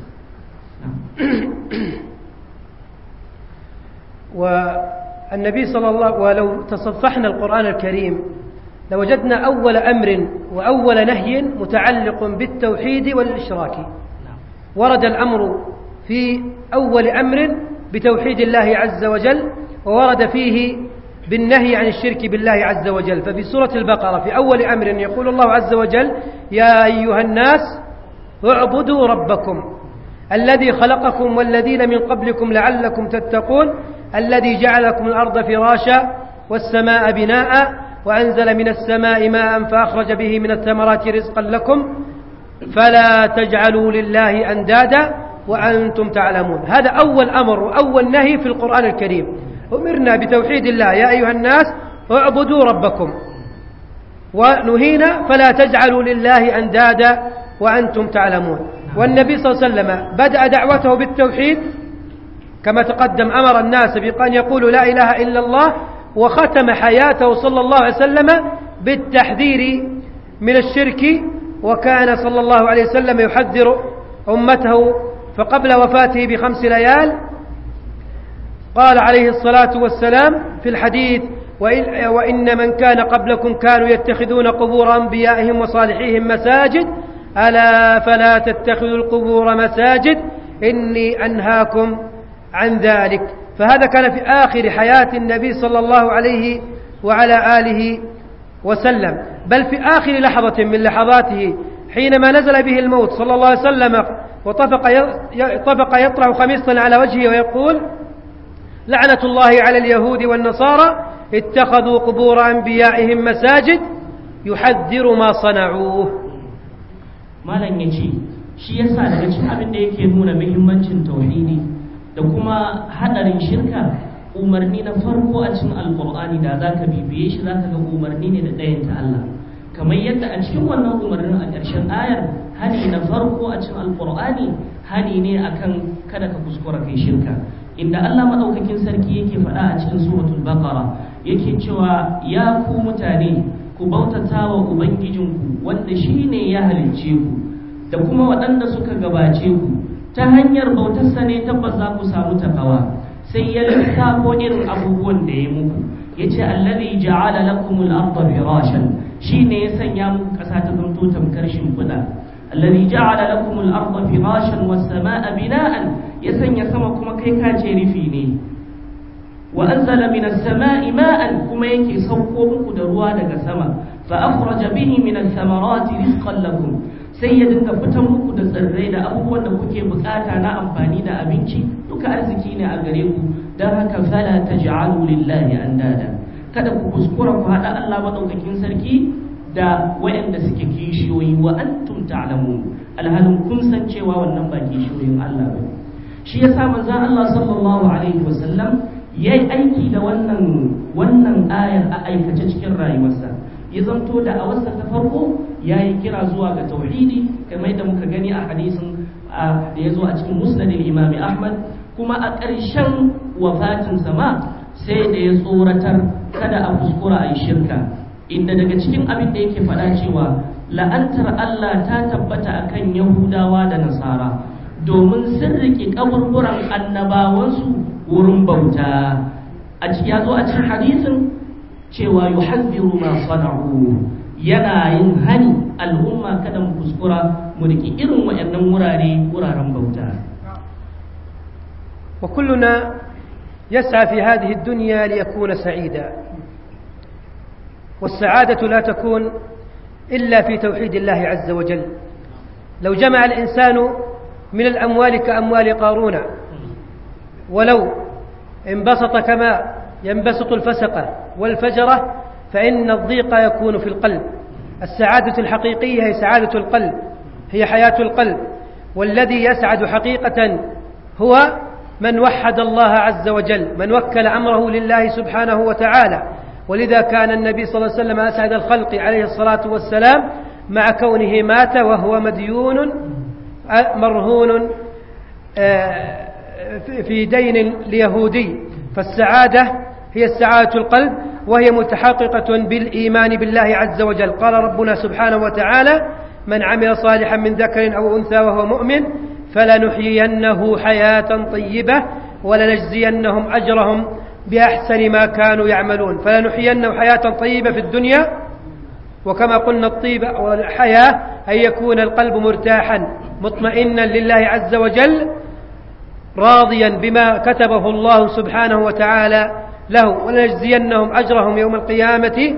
والنبي صلى الله ولو تصفحنا القرآن الكريم لوجدنا أول أمر وأول نهي متعلق بالتوحيد والإشراك. ورد الأمر في أول أمر بتوحيد الله عز وجل وورد فيه بالنهي عن الشرك بالله عز وجل. ففي سورة البقرة في أول أمر يقول الله عز وجل: يا أيها الناس اعبدوا ربكم الذي خلقكم والذين من قبلكم لعلكم تتقون الذي جعل لكم الأرض فراشا والسماء بناء وأنزل من السماء ماء فأخرج به من الثمرات رزقا لكم فلا تجعلوا لله أندادا وأنتم تعلمون. هذا أول أمر وأول نهي في القرآن الكريم. أمرنا بتوحيد الله: يا أيها الناس اعبدوا ربكم، ونهينا فلا تجعلوا لله أندادا وأنتم تعلمون. والنبي صلى الله عليه وسلم بدأ دعوته بالتوحيد كما تقدم، أمر الناس بأن يقولوا لا إله إلا الله، وختم حياته صلى الله عليه وسلم بالتحذير من الشرك. وكان صلى الله عليه وسلم يحذر أمته، فقبل وفاته بخمس ليال قال عليه الصلاة والسلام في الحديث: وإن من كان قبلكم كانوا يتخذون قبور أنبيائهم وصالحيهم مساجد ألا فلا تتخذوا القبور مساجد إني أنهاكم عن ذلك. فهذا كان في آخر حياة النبي صلى الله عليه وعلى آله وسلم، بل في آخر لحظة من لحظاته حينما نزل به الموت صلى الله عليه وسلم وطفق يطرح خميصا على وجهه ويقول: لعنة الله على اليهود والنصارى اتخذوا قبور أنبيائهم مساجد يحذر ما صنعوه. malam yace shi yasa daga cikin abin da yake nuna muhimmancin tauhidi da kuma hadarin shirka, umarni na farko a cikin alqur'ani da zaka bibiye shi zaka ga umarni ne da dayan ta Allah, kamar yadda a cikin wannan umarnin a ƙarshen ayar hani na farko a cikin alqur'ani hani ne akan kada ka kuskura kai shirka, inda Allah madaukakin sarki yake faɗa a cikin suratul baqara yake cewa ya ku mutane ku bautata wa ubangijinku wanda shine ya halicce ku da kuma waɗanda suka gabace ku, ta hanyar bautarsa ne tabbas za ku samu takawa. Sai ya lissafo irin abubuwan da ya muku, yace allazi ja'ala lakumul arda firashan, shine ya sanya muku ƙasa ta zanto tamkar shimfiɗa. Allazi ja'ala lakumul arda firashan was samaa bina'an, ya sanya sama kuma kai kace rufi ne. wa anzala minas sama'i ma'an kuma yake sauko muku da ruwa daga sama fa akhraja bihi minas samarati rizqan lakum sai ya dinga fitan muku da tsirrai da abubuwan da kuke bukata na amfani da abinci duka arziki ne a gare ku dan haka fala taj'alu lillahi andada kada ku kuskura ku hada Allah madaukakin sarki da wayanda suke kishiyoyi wa antum ta'lamun alhalin kun san cewa wannan ba kishiyoyin Allah ba shi yasa manzon Allah sallallahu alaihi wasallam yayi aiki da wannan wannan ayar a aikace cikin rayuwarsa ya zanto da a wasa ta farko yayi kira zuwa ga tauhidi kamar da muka gani a hadisin da yazo a cikin musnad al-Imam Ahmad kuma a ƙarshen wafatin sama sai da ya tsoratar kada a kuskura a yi shirka inda daga cikin abin da yake faɗa cewa la'antar Allah ta tabbata akan Yahudawa da Nasara domin sun riƙe kaburburan annabawansu wurin bauta a cikin yazo a cikin hadisin cewa yuhadhiru ma sana'u yana yin hani al'umma kada mu kuskura mu riƙe irin wayannan wurare wuraren bauta wa kulluna yas'a fi hadhihi ad-dunya li yakuna sa'ida was-sa'adatu la takun إلا في توحيد الله عز وجل لو جمع الإنسان من الأموال كأموال قارون ولو انبسط كما ينبسط الفسقة والفجرة فإن الضيق يكون في القلب السعادة الحقيقية هي سعادة القلب هي حياة القلب والذي يسعد حقيقة هو من وحد الله عز وجل من وكل أمره لله سبحانه وتعالى ولذا كان النبي صلى الله عليه وسلم أسعد الخلق عليه الصلاة والسلام مع كونه مات وهو مديون مرهون في دين ليهودي فالسعادة هي السعادة القلب وهي متحققة بالإيمان بالله عز وجل قال ربنا سبحانه وتعالى من عمل صالحا من ذكر أو أنثى وهو مؤمن فلنحيينه حياة طيبة ولنجزينهم أجرهم بأحسن ما كانوا يعملون فلنحيينه حياة طيبة في الدنيا وكما قلنا الطيب والحياة أن يكون القلب مرتاحا مطمئنا لله عز وجل راضيا بما كتبه الله سبحانه وتعالى له ولنجزينهم أجرهم يوم القيامة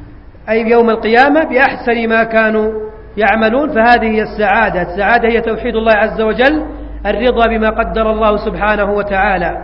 أي يوم القيامة بأحسن ما كانوا يعملون فهذه هي السعادة السعادة هي توحيد الله عز وجل الرضا بما قدر الله سبحانه وتعالى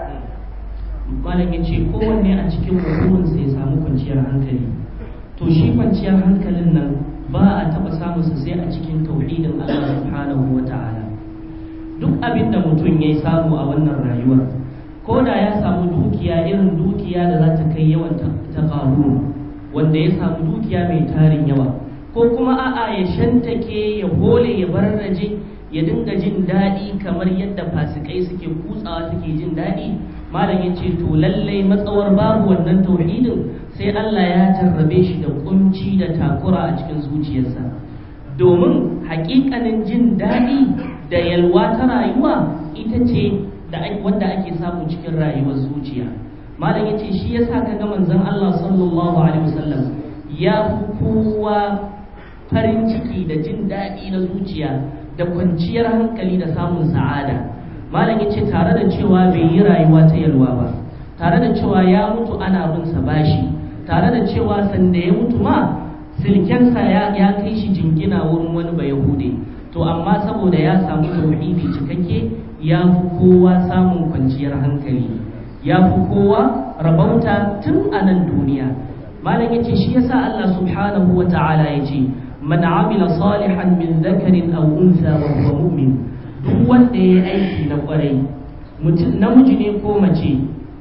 malam ya ce kowanne a cikin burinsa ya samu kwanciyar hankali to shi kwanciyar hankalin nan ba a taɓa samunsa sai a cikin tauhidin Allah subhanahu wa ta'ala duk abin da mutum ya samu a wannan rayuwar ko da ya samu dukiya irin dukiya da za ta kai yawan ta ƙaru wanda ya samu dukiya mai tarin yawa ko kuma a'a ya shantake ya hole ya barraje ya dinga jin daɗi kamar yadda fasikai suke kutsawa suke jin daɗi malam ya ce to lallai matsawar babu wannan tauhidin sai Allah ya jarrabe shi da kunci da takura a cikin zuciyarsa domin haƙiƙanin jin daɗi da yalwa ta rayuwa ita ce da wanda ake samu cikin rayuwar zuciya malam ya ce shi yasa kaga manzon Allah sallallahu alaihi wasallam ya fi kowa farin ciki da jin daɗi na zuciya da kwanciyar hankali da samun sa'ada malam yace tare da cewa bai yi rayuwa ta yalwa ba tare da cewa ya mutu ana bin sa bashi tare da cewa sanda ya mutu ma silkensa ya ya kai shi jingina wurin wani bayahude to amma saboda ya samu tauhidi cikakke ya fi kowa samun kwanciyar hankali ya fi kowa rabauta tun a nan duniya malam yace shi yasa Allah subhanahu wata'ala yace man amila salihan min dhakarin aw untha wa huwa mu'min duk wanda ya aiki na kwarai mutum namiji ne ko mace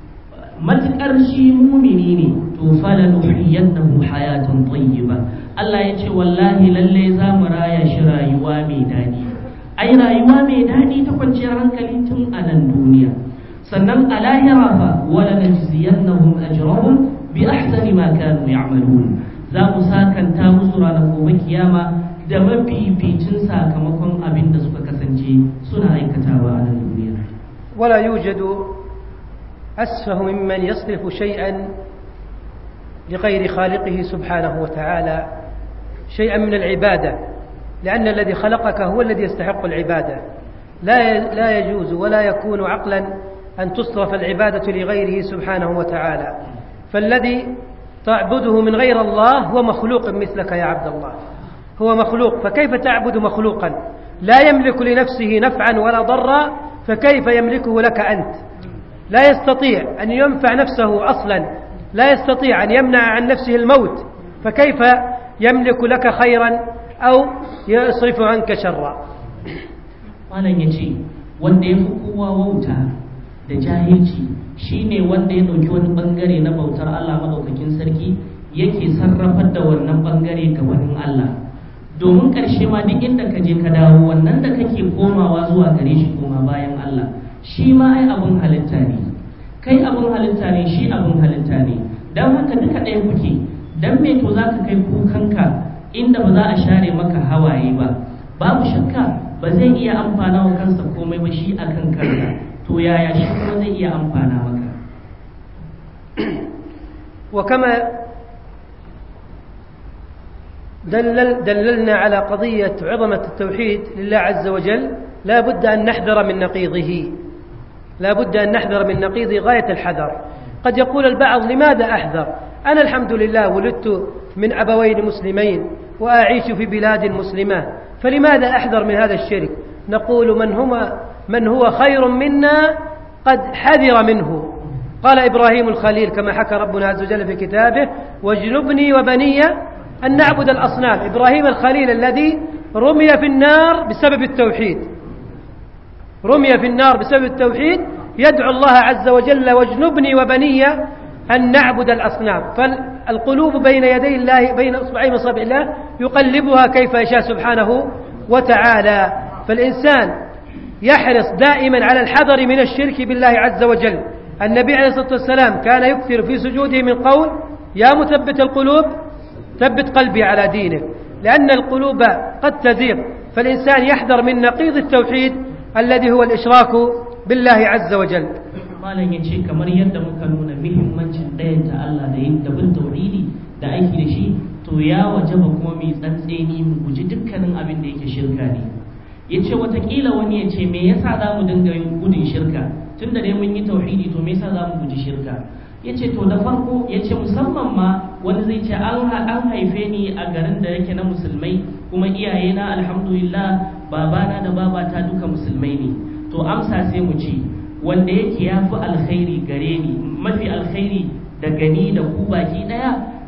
matukar shi mumini ne to fala nuhiyannahu hayatan tayyiba Allah ya ce wallahi lalle za mu raya shi rayuwa mai dadi ai rayuwa mai dadi ta kwanciyar hankali tun a nan duniya sannan a lahira fa wala najziyannahum ajrahum bi ahsani ma kanu ya'malun za mu sakanta musu ranar gobe kiyama da mafificin sakamakon abin da suka kasance suna aikatawa a nan duniya wala yujadu asfahu mimman yasrifu shay'an lighayri khaliqihi subhanahu wa ta'ala shay'an min al-ibada لأن الذي خلقك هو الذي يستحق العبادة لا لا يجوز ولا يكون عقلا أن تصرف العبادة لغيره سبحانه وتعالى، فالذي تعبده من غير الله هو مخلوق مثلك يا عبد الله، هو مخلوق، فكيف تعبد مخلوقا لا يملك لنفسه نفعا ولا ضرا، فكيف يملكه لك أنت؟ لا يستطيع أن ينفع نفسه أصلا، لا يستطيع أن يمنع عن نفسه الموت، فكيف يملك لك خيرا أو يصرف عنك شرا؟ malam ya ce wanda ya fi kowa wauta da jahilci shine wanda ya ɗauki wani ɓangare na bautar Allah maɗaukakin sarki yake sarrafar da wannan ɓangare ga wani Allah, domin ƙarshe ma duk inda ka je ka dawo wannan da kake komawa zuwa gare shi koma bayan Allah shi ma ai abin halitta ne, kai abin halitta ne, shi abin halitta ne, don haka duka ɗaya kuke. Dan me to za ka kai kukanka inda ba za a share maka hawaye ba? Babu shakka ba zai iya amfana wa kansa komai ba shi akan kansa, to yaya shi kuma zai iya amfana maka? وكما دلل دللنا على قضية عظمة التوحيد لله عز وجل، لا بد أن نحذر من نقيضه، لا بد أن نحذر من نقيضه غاية الحذر. قد يقول البعض لماذا أحذر؟ أنا الحمد لله ولدت من أبوين مسلمين وأعيش في بلاد مسلمة، فلماذا أحذر من هذا الشرك؟ نقول من هو من هو خير منا قد حذر منه. قال إبراهيم الخليل كما حكى ربنا عز وجل في كتابه: واجنبني وبني أن نعبد الأصنام. إبراهيم الخليل الذي رمي في النار بسبب التوحيد، رمي في النار بسبب التوحيد، يدعو الله عز وجل: واجنبني وبني أن نعبد الأصنام. فالقلوب بين يدي الله، بين أصبعين أصابع الله يقلبها كيف يشاء سبحانه وتعالى. فالإنسان يحرص دائما على الحذر من الشرك بالله عز وجل. النبي عليه الصلاة والسلام كان يكثر في سجوده من قول: يا مثبت القلوب ثبت قلبي على دينك، لأن القلوب قد تزيغ، فالإنسان يحذر من نقيض التوحيد الذي هو الإشراك بالله عز وجل. malam ya ce kamar yadda muka nuna muhimmancin ɗayanta Allah da yin dabin tauhidi da aiki da shi, to ya wajaba kuma mai tsantseni mu guji dukkanin abin da yake shirka ne. Ya ce watakila wani ya ce me yasa za mu dinga yin gudun shirka, tun da dai mun yi tauhidi to me yasa za mu guji shirka? Ya ce to da farko ya ce musamman ma wani zai ce an haife ni a garin da yake na musulmai, kuma iyayena alhamdulillah babana da babata duka musulmai ne. To amsa sai mu ce wanda yake ya fi alkhairi gare ni, mafi alkhairi da gani da ku baki daya,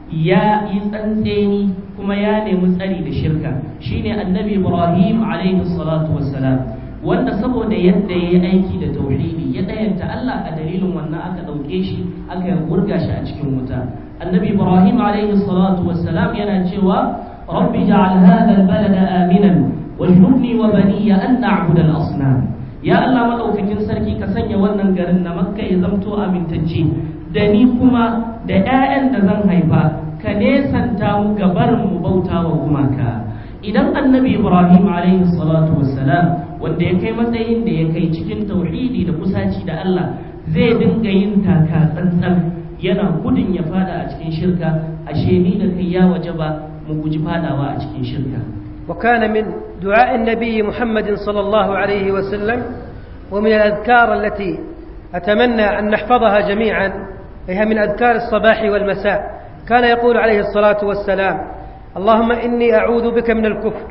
ya yi tsantseni kuma ya nemi tsari da shirka, shine annabi Ibrahim alaihi salatu wassalam, wanda saboda yadda ya yi aiki da tauhidi ya dayanta Allah, a dalilin wannan aka dauke shi aka wurga shi a cikin wuta. Annabi Ibrahim alaihi salatu wassalam yana cewa: rabbi ja'al hadha albalada aminan wajnubni wa baniya an na'budu al-asnam. Ya Allah maɗaukakin sarki ka sanya wannan garin na Makka ya zamto amintacce, da ni kuma da 'ya'yan da zan haifa ka nesanta mu gabarin mu bauta wa gumaka. Idan annabi Ibrahim alaihi salatu wassalam, wanda ya kai matsayin da ya kai cikin tauhidi da kusaci da Allah, zai dinga yin taka tsantsan yana gudun ya fada a cikin shirka, ashe ni da kai ya wajaba mu guji fadawa a cikin shirka. وكان من دعاء النبي محمد صلى الله عليه وسلم ومن الأذكار التي أتمنى أن نحفظها جميعا، هي من أذكار الصباح والمساء، كان يقول عليه الصلاة والسلام: اللهم إني أعوذ بك من الكفر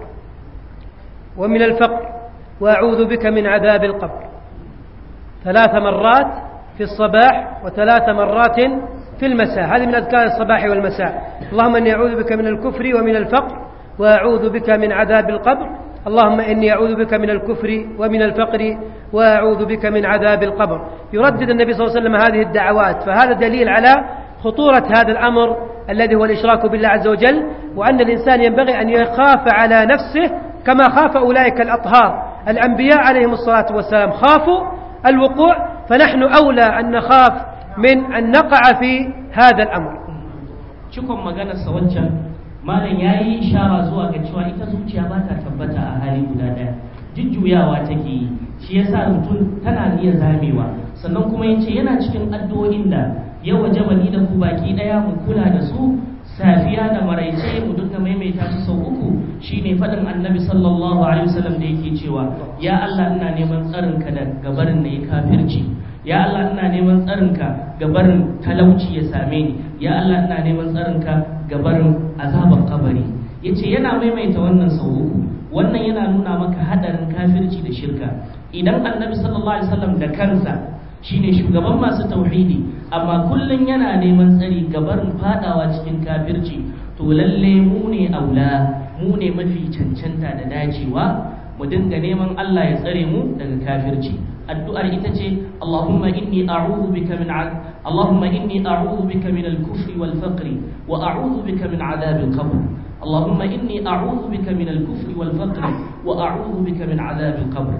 ومن الفقر وأعوذ بك من عذاب القبر، ثلاث مرات في الصباح وثلاث مرات في المساء. هذه من أذكار الصباح والمساء: اللهم إني أعوذ بك من الكفر ومن الفقر وأعوذ بك من عذاب القبر، اللهم إني أعوذ بك من الكفر ومن الفقر وأعوذ بك من عذاب القبر. يردد النبي صلى الله عليه وسلم هذه الدعوات، فهذا دليل على خطورة هذا الأمر الذي هو الإشراك بالله عز وجل، وأن الإنسان ينبغي أن يخاف على نفسه كما خاف أولئك الأطهار. الأنبياء عليهم الصلاة والسلام خافوا الوقوع، فنحن أولى أن نخاف من أن نقع في هذا الأمر. شكرا مغانا سوانجا malam ya yi ishara zuwa ga cewa ita zuciya ba ta tabbata a hali guda ɗaya, jujjuyawa take yi, shi yasa mutum tana iya zamewa. Sannan kuma yace yana cikin addu'o'in da ya wajaba ni da ku baki ɗaya mu kula da su safiya da maraice, mu duka maimaita su sau uku, shine faɗin annabi sallallahu alaihi wasallam da yake cewa: ya Allah ina neman tsarin ka da gabarin na yi kafirci, ya Allah ina neman tsarinka ga barin talauci ya same ni, ya Allah ina neman tsarinka ga barin azabar kabari. yace yana maimaita wannan sau uku. Wannan yana nuna maka hadarin kafirci da shirka. Idan Annabi sallallahu alaihi wasallam da kansa shine shugaban masu tauhidi amma kullun yana neman tsari ga barin fadawa cikin kafirci, to lalle mu ne aula, mu ne mafi cancanta da dacewa mu dinga neman Allah ya tsare mu daga kafirci. Addu'ar ita ce Allahumma inni a'udhu bika min Allahumma inni a'udhu bika min al-kufri wal faqri wa a'udhu bika min 'adhab al-qabr. Allahumma inni a'udhu bika min al-kufri wal faqri wa a'udhu bika min 'adhab al-qabr.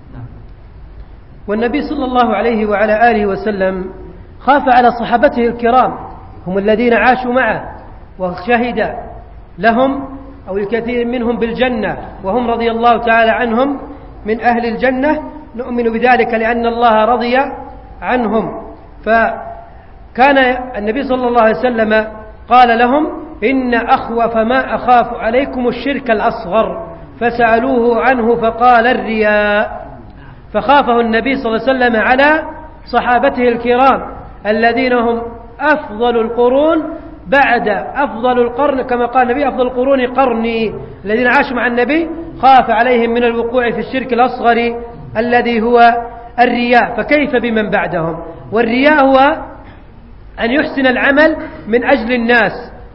والنبي صلى الله عليه وعلى آله وسلم خاف على صحابته الكرام، هم الذين عاشوا معه وشهد لهم أو الكثير منهم بالجنة، وهم رضي الله تعالى عنهم من أهل الجنة، نؤمن بذلك لأن الله رضي عنهم. فكان النبي صلى الله عليه وسلم قال لهم إن أخوف ما أخاف عليكم الشرك الأصغر، فسألوه عنه فقال الرياء، فخافه النبي صلى الله عليه وسلم على صحابته الكرام الذين هم أفضل القرون بعد أفضل القرن، كما قال النبي أفضل القرون قرني، الذين عاشوا مع النبي خاف عليهم من الوقوع في الشرك الأصغر الذي هو الرياء، فكيف بمن بعدهم؟ والرياء هو أن يحسن العمل من أجل الناس،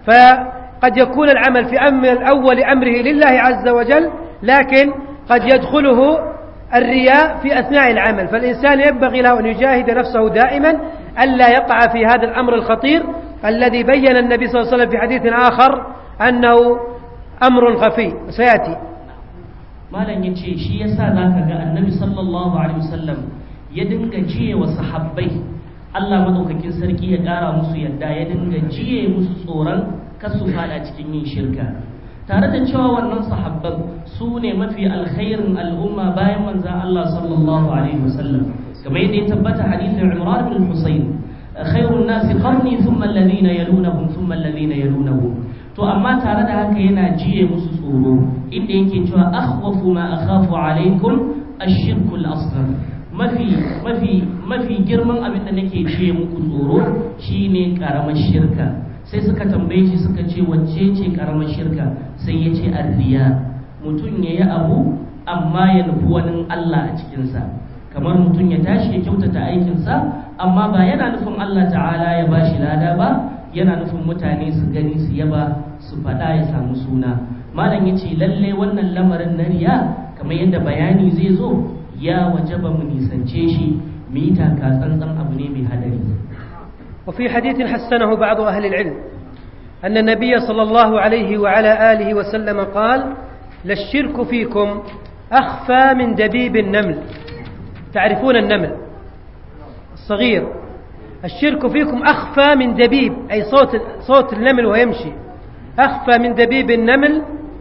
فقد يكون العمل في أمر الأول أمره لله عز وجل، لكن قد يدخله الرياء في أثناء العمل، فالإنسان ينبغي له أن يجاهد نفسه دائما ألا يقع في هذا الأمر الخطير الذي بين النبي صلى الله عليه وسلم في حديث آخر أنه أمر خفي سيأتي. malam yace shi yasa zaka ga annabi sallallahu alaihi wasallam ya dinga jiye wa sahabbai, Allah madaukakin sarki ya kara musu yadda, ya dinga jiye musu tsoron kasu fada cikin yin shirka, tare da cewa wannan sahabban su ne mafi alkhairin al'umma bayan manzon Allah sallallahu alaihi wasallam, kamar yadda ya tabbata hadithin Imran bin Husayn, khairun nasi qarni thumma alladhina yalunahum thumma alladhina yalunahum. To amma tare da haka yana jiye musu tsoro, inda yake cewa akhwafu ma akhafu alaikum ash-shirku al-asghar, mafi mafi mafi girman abin da nake jiye muku tsoro shine karamar shirka. Sai suka tambaye shi suka ce wacce ce karamar shirka? Sai ya ce ar-riya, mutum yayi abu amma ya nufi wani Allah a cikin sa, kamar mutum ya tashi ya kyautata aikin sa amma ba yana nufin Allah ta'ala ya bashi lada ba, yana nufin mutane su gani su yaba su faɗa ya samu suna. Malam ya ce lalle wannan lamarin na riya kamar yadda bayani zai zo ya wajaba mu nisance shi, mu yi taka tsantsan, abu ne mai hadari. وفي حديث حسنه بعض أهل العلم أن النبي صلى الله عليه وعلى آله وسلم قال للشرك فيكم أخفى من دبيب النمل. تعرفون النمل الصغير؟ الشرك فيكم أخفى من دبيب، أي صوت صوت النمل ويمشي، أخفى من دبيب النمل.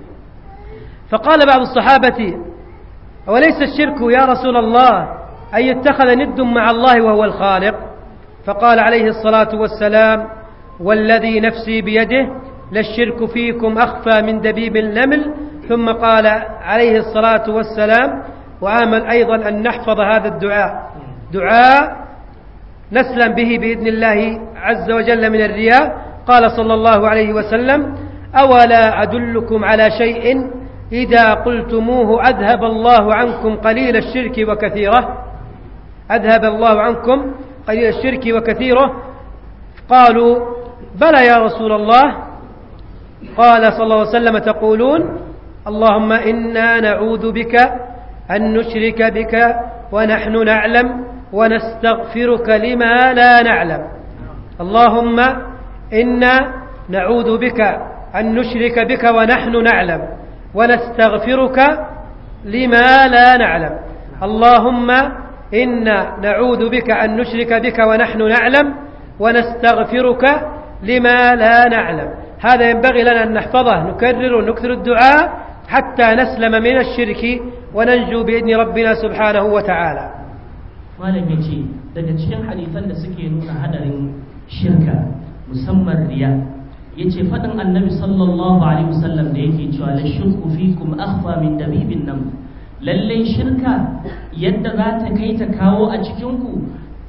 فقال بعض الصحابة أوليس الشرك يا رسول الله أن يتخذ ند مع الله وهو الخالق؟ فقال عليه الصلاة والسلام والذي نفسي بيده للشرك فيكم أخفى من دبيب النمل. ثم قال عليه الصلاة والسلام وآمل أيضا أن نحفظ هذا الدعاء، دعاء نسلم به بإذن الله عز وجل من الرياء. قال صلى الله عليه وسلم أولا أدلكم على شيء إذا قلتموه أذهب الله عنكم قليل الشرك وكثيره، أذهب الله عنكم قليل الشرك وكثيره. قالوا بلى يا رسول الله. قال صلى الله عليه وسلم تقولون اللهم إنا نعوذ بك أن نشرك بك ونحن نعلم ونستغفرك لما لا نعلم. اللهم إنا نعوذ بك أن نشرك بك ونحن نعلم ونستغفرك لما لا نعلم. اللهم إنا نعوذ بك أن نشرك بك ونحن نعلم ونستغفرك لما لا نعلم. هذا ينبغي لنا أن نحفظه، نكرر ونكثر الدعاء حتى نسلم من الشرك وننجو بإذن ربنا سبحانه وتعالى. malam ya ce daga cikin hadisan da suke nuna hadarin shirka musamman riya, ya ce faɗin annabi sallallahu alaihi wasallam da yake cewa la shirku fikum akhfa min dabibin nam, lallai shirka yadda za ta kai ta kawo a cikinku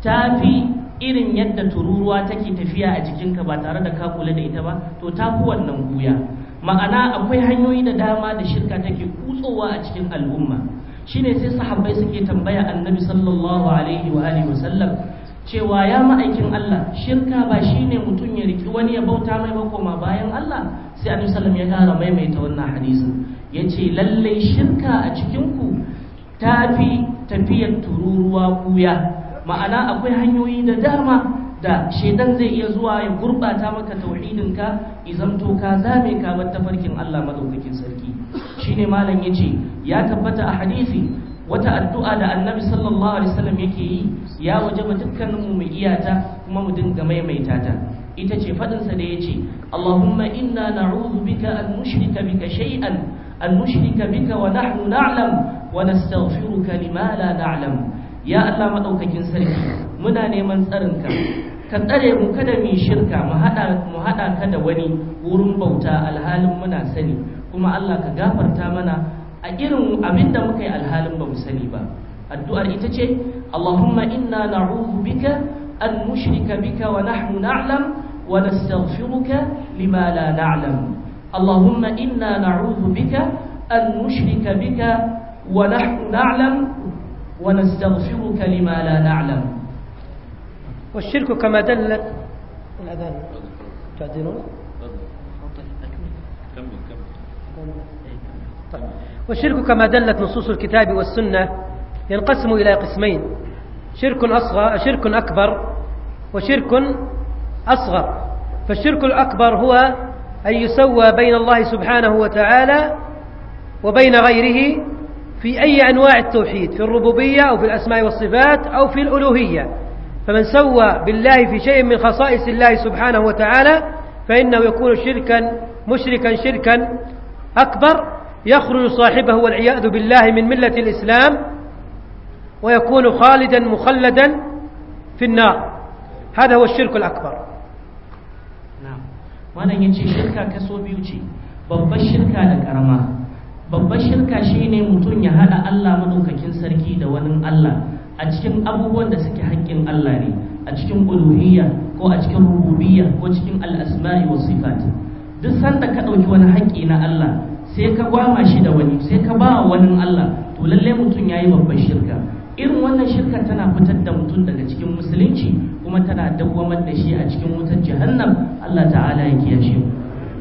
ta fi irin yadda tururuwa take tafiya a jikinka ba tare da ka kula da ita ba, to ta fi wannan buya. Ma'ana akwai hanyoyi da dama da shirka take kutsowa a cikin al'umma. Shine sai sahabbai suke tambaya annabi sallallahu alaihi wa alihi wasallam cewa ya ma'aikin Allah, shirka ba shine mutum ya riki wani ya bauta mai ba koma bayan Allah? Sai annabi sallallahu alaihi wasallam ya kara maimaita wannan hadisin, yace lalle shirka a cikin ku tafi tafiyar tururuwa buya. Ma'ana akwai hanyoyi da dama da shedan zai iya zuwa ya gurbata maka tauhidinka, izamto ka zame ka bar tafarkin Allah madaukakin sarki. Shine malam yace ya tabbata a hadisi wata addu'a da Annabi sallallahu alaihi wasallam yake yi, ya wajaba dukkanin mu mu iyata kuma mu dinga maimaita ta. Ita ce fadin sa da yace Allahumma inna na'udhu bika an nushrika bika shay'an an nushrika bika wa nahnu na'lam wa nastaghfiruka lima la na'lam. Ya Allah madaukakin sarki, muna neman tsarinka, ka tsare mu kada mu shirka mu hada mu hada ka da wani wurin bauta alhalin muna sani, kuma Allah ka gafarta mana a irin abinda muka yi alhalin ba mu sani ba. Addu'ar ita ce Allahumma inna na'udhu bika an nushrika bika wa nahnu na'lam wa nastaghfiruka lima la na'lam. Allahumma inna na'udhu bika an nushrika bika wa nahnu na'lam ونستغفرك لما لا نعلم. والشرك كما دلت الأذان تعدلون طيب. والشرك كما دلت نصوص الكتاب والسنة ينقسم إلى قسمين: شرك أصغر شرك أكبر وشرك أصغر. فالشرك الأكبر هو أن يسوى بين الله سبحانه وتعالى وبين غيره في أي أنواع التوحيد، في الربوبية أو في الأسماء والصفات أو في الألوهية. فمن سوى بالله في شيء من خصائص الله سبحانه وتعالى فإنه يكون شركا مشركا شركا أكبر، يخرج صاحبه والعياذ بالله من ملة الإسلام ويكون خالدا مخلدا في النار. هذا هو الشرك الأكبر. نعم. وأنا ينشي شركة كسوبيوتي babbar shirka da karama. Babbar shirka shine mutum ya hada Allah madaukakin sarki da wani Allah a cikin abubuwan da suke haƙƙin Allah ne, a cikin uluhiyya ko a cikin rububiyya ko cikin al-asma'i was sifat. Duk sanda ka dauki wani haƙƙi na Allah sai ka gwama shi da wani, sai ka ba wani Allah, to lalle mutum yayi babbar shirka. Irin wannan shirka tana fitar da mutum daga cikin musulunci kuma tana dawwamar da shi a cikin wutar jahannam. Allah ta'ala ya kiyashe mu.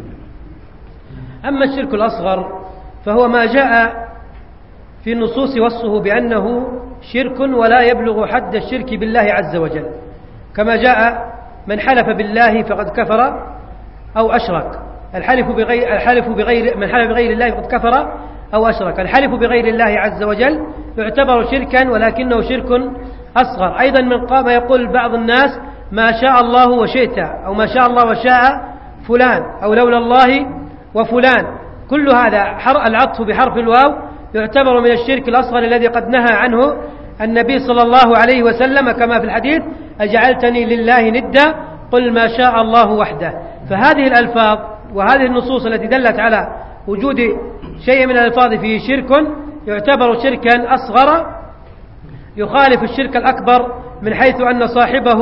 أما الشرك الأصغر فهو ما جاء في النصوص وصفه بأنه شرك ولا يبلغ حد الشرك بالله عز وجل، كما جاء من حلف بالله فقد كفر أو أشرك. الحلف بغير الحلف بغير من حلف بغير الله فقد كفر أو أشرك. الحلف بغير الله عز وجل يعتبر شركا ولكنه شرك أصغر. أيضا من قام يقول بعض الناس ما شاء الله وشئت، أو ما شاء الله وشاء فلان، أو لولا الله وفلان. كل هذا العطف بحرف الواو يعتبر من الشرك الأصغر الذي قد نهى عنه النبي صلى الله عليه وسلم كما في الحديث: أجعلتني لله ندا قل ما شاء الله وحده. فهذه الألفاظ وهذه النصوص التي دلت على وجود شيء من الألفاظ فيه شرك يعتبر شركا أصغر يخالف الشرك الأكبر، من حيث أن صاحبه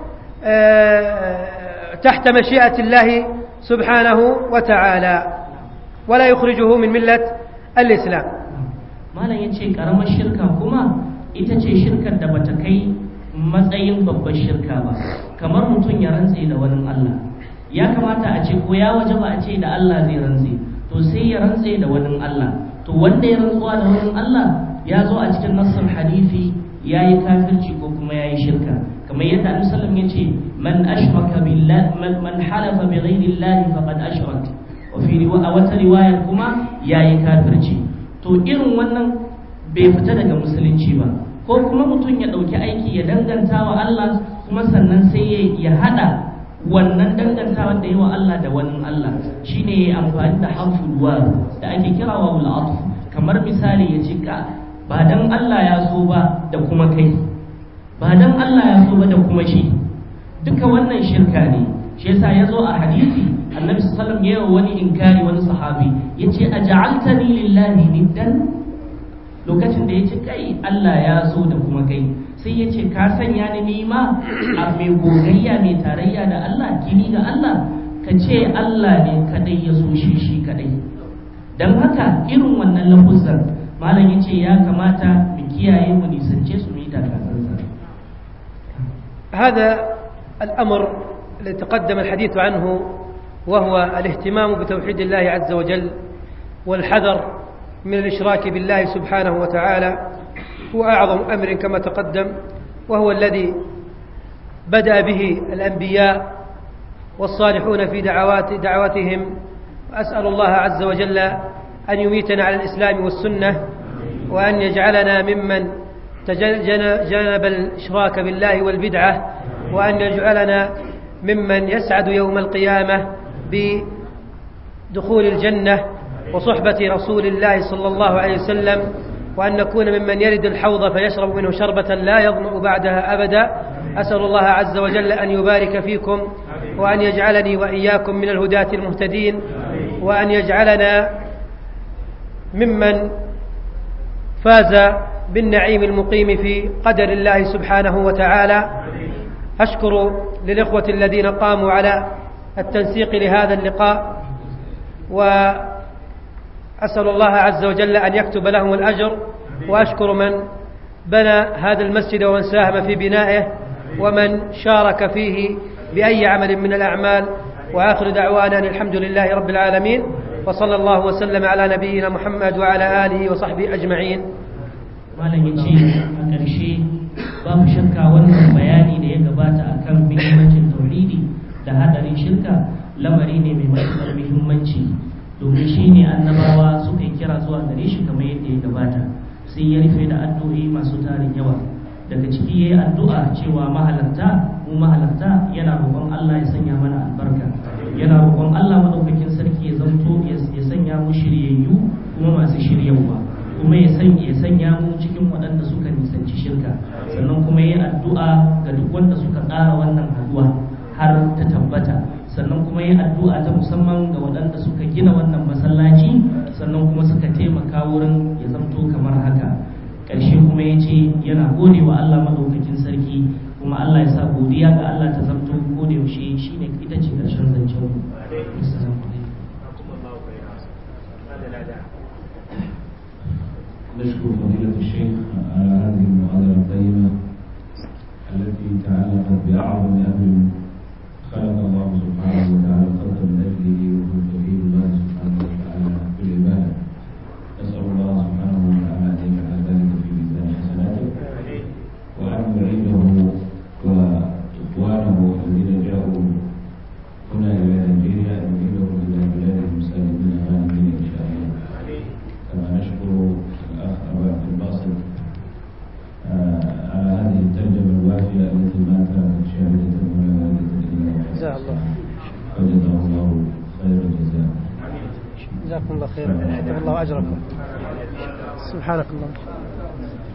تحت مشيئة الله سبحانه وتعالى ولا يخرجه من ملة الإسلام. malam yace karamar shirka kuma ita ce shirkar da bata kai matsayin babbar shirka ba, kamar mutum ya rantse da wani Allah. Ya kamata a ce ko ya wajaba a ce da Allah zai rantse, to sai ya rantse da wani Allah. To wanda ya rantsuwa da wani Allah ya zo a cikin nassin hadisi yayi kafirci ko kuma yayi shirka, kamar yadda Annabi sallallahu alaihi wasallam yace man ashraka billahi man halafa bighayri Allah faqad ashraka, wa fi wata riwayar kuma yayi kafirci. To irin wannan bai fita daga musulunci ba. Ko kuma mutum ya dauki aiki ya danganta wa Allah kuma sannan sai ya hada wannan dangantawa da yawa Allah da wani Allah, shine amfani da harful wa da ake kira wa al-atf. Kamar misali ya ce ka ba dan Allah ya so ba da kuma kai, ba dan Allah ya so ba da kuma shi, duka wannan shirka ne. Shi yasa yazo a hadisi Annabi sallallahu alaihi wasallam yayin wani inkari wani sahabi yace aj'altani lillahi niddan, lokacin da yace kai Allah ya so da kuma kai, sai ya ce ka sanya ni nima a mai gogayya mai tarayya da Allah kini ga Allah ka ce Allah ne kadai ya so shi shi kadai. Dan haka irin wannan lafuzan malam ya ce ya kamata mu kiyaye mu nisance su mu yi takatsantsan. هذا الأمر الذي تقدم الحديث عنه وهو الاهتمام بتوحيد الله عز وجل والحذر من الإشراك بالله سبحانه وتعالى هو أعظم أمر كما تقدم، وهو الذي بدأ به الأنبياء والصالحون في دعوات دعواتهم. أسأل الله عز وجل أن يميتنا على الإسلام والسنة، وأن يجعلنا ممن تجنب الإشراك بالله والبدعة، وأن يجعلنا ممن يسعد يوم القيامة بدخول الجنة وصحبة رسول الله صلى الله عليه وسلم، وأن نكون ممن يرد الحوض فيشرب منه شربة لا يظمأ بعدها أبدا. أسأل الله عز وجل أن يبارك فيكم، وأن يجعلني وإياكم من الهداة المهتدين، وأن يجعلنا ممن فاز بالنعيم المقيم في قدر الله سبحانه وتعالى. أشكر للإخوة الذين قاموا على التنسيق لهذا اللقاء، وأسأل الله عز وجل أن يكتب لهم الأجر، وأشكر من بنى هذا المسجد ومن ساهم في بنائه ومن شارك فيه بأي عمل من الأعمال. وآخر دعوانا أن الحمد لله رب العالمين، وصلى الله وسلم على نبينا محمد وعلى آله وصحبه أجمعين. malam ya ce a ƙarshe babu shakka wannan bayani da ya gabata akan muhimmancin tauhidi da hadarin shirka lamari ne mai matuƙar muhimmanci, domin shi ne annabawa suka yi kira zuwa gare shi kamar yadda ya gabata. Sai ya rufe da addu'o'i masu tarin yawa, daga ciki ya yi addu'a cewa mahalarta mu mahalarta yana roƙon Allah ya sanya mana albarka, yana roƙon Allah madaukakin sarki ya zamto ya sanya mu shiryayyu kuma masu shiryawa, kuma ya sanya ya sanya mu cikin waɗanda suka nisanci shirka. Sannan kuma ya yi addu'a ga duk wanda suka tsara wannan haduwa har ta tabbata. Sannan kuma ya yi addu'a ta musamman ga waɗanda suka gina wannan masallaci, sannan kuma suka taimaka wurin ya zamto kamar haka. Ƙarshe kuma ya ce yana gode wa Allah maɗaukakin sarki, kuma Allah ya sa godiya ga Allah ta zamto gode yaushe shi ne ita ce ƙarshen zancen mu. نشكر فضيلة الشيخ على هذه المحاضرة القيمة التي تعلقت بأعظم أمر خلق الله سبحانه وتعالى الخلق من أجله، وهو توحيد الله سبحانه وتعالى في العبادة. نسأل الله سبحانه وتعالى أن يجعل ذلك في ميزان حسناته، وأن يعيده وإخوانه الذين جاءوا هنا إلى نيجيريا أن يعيدهم إلى بلادهم سالمين غانمين إن شاء الله. كما نشكر الأخ أبو عبد الباسط على هذه الترجمة الوافية التي ما كانت شاهدة ولا والدة إلا جزاه الله وجزاه الله خير الجزاء. جزاكم الله خيرا، الله أجركم. سبحانك اللهم.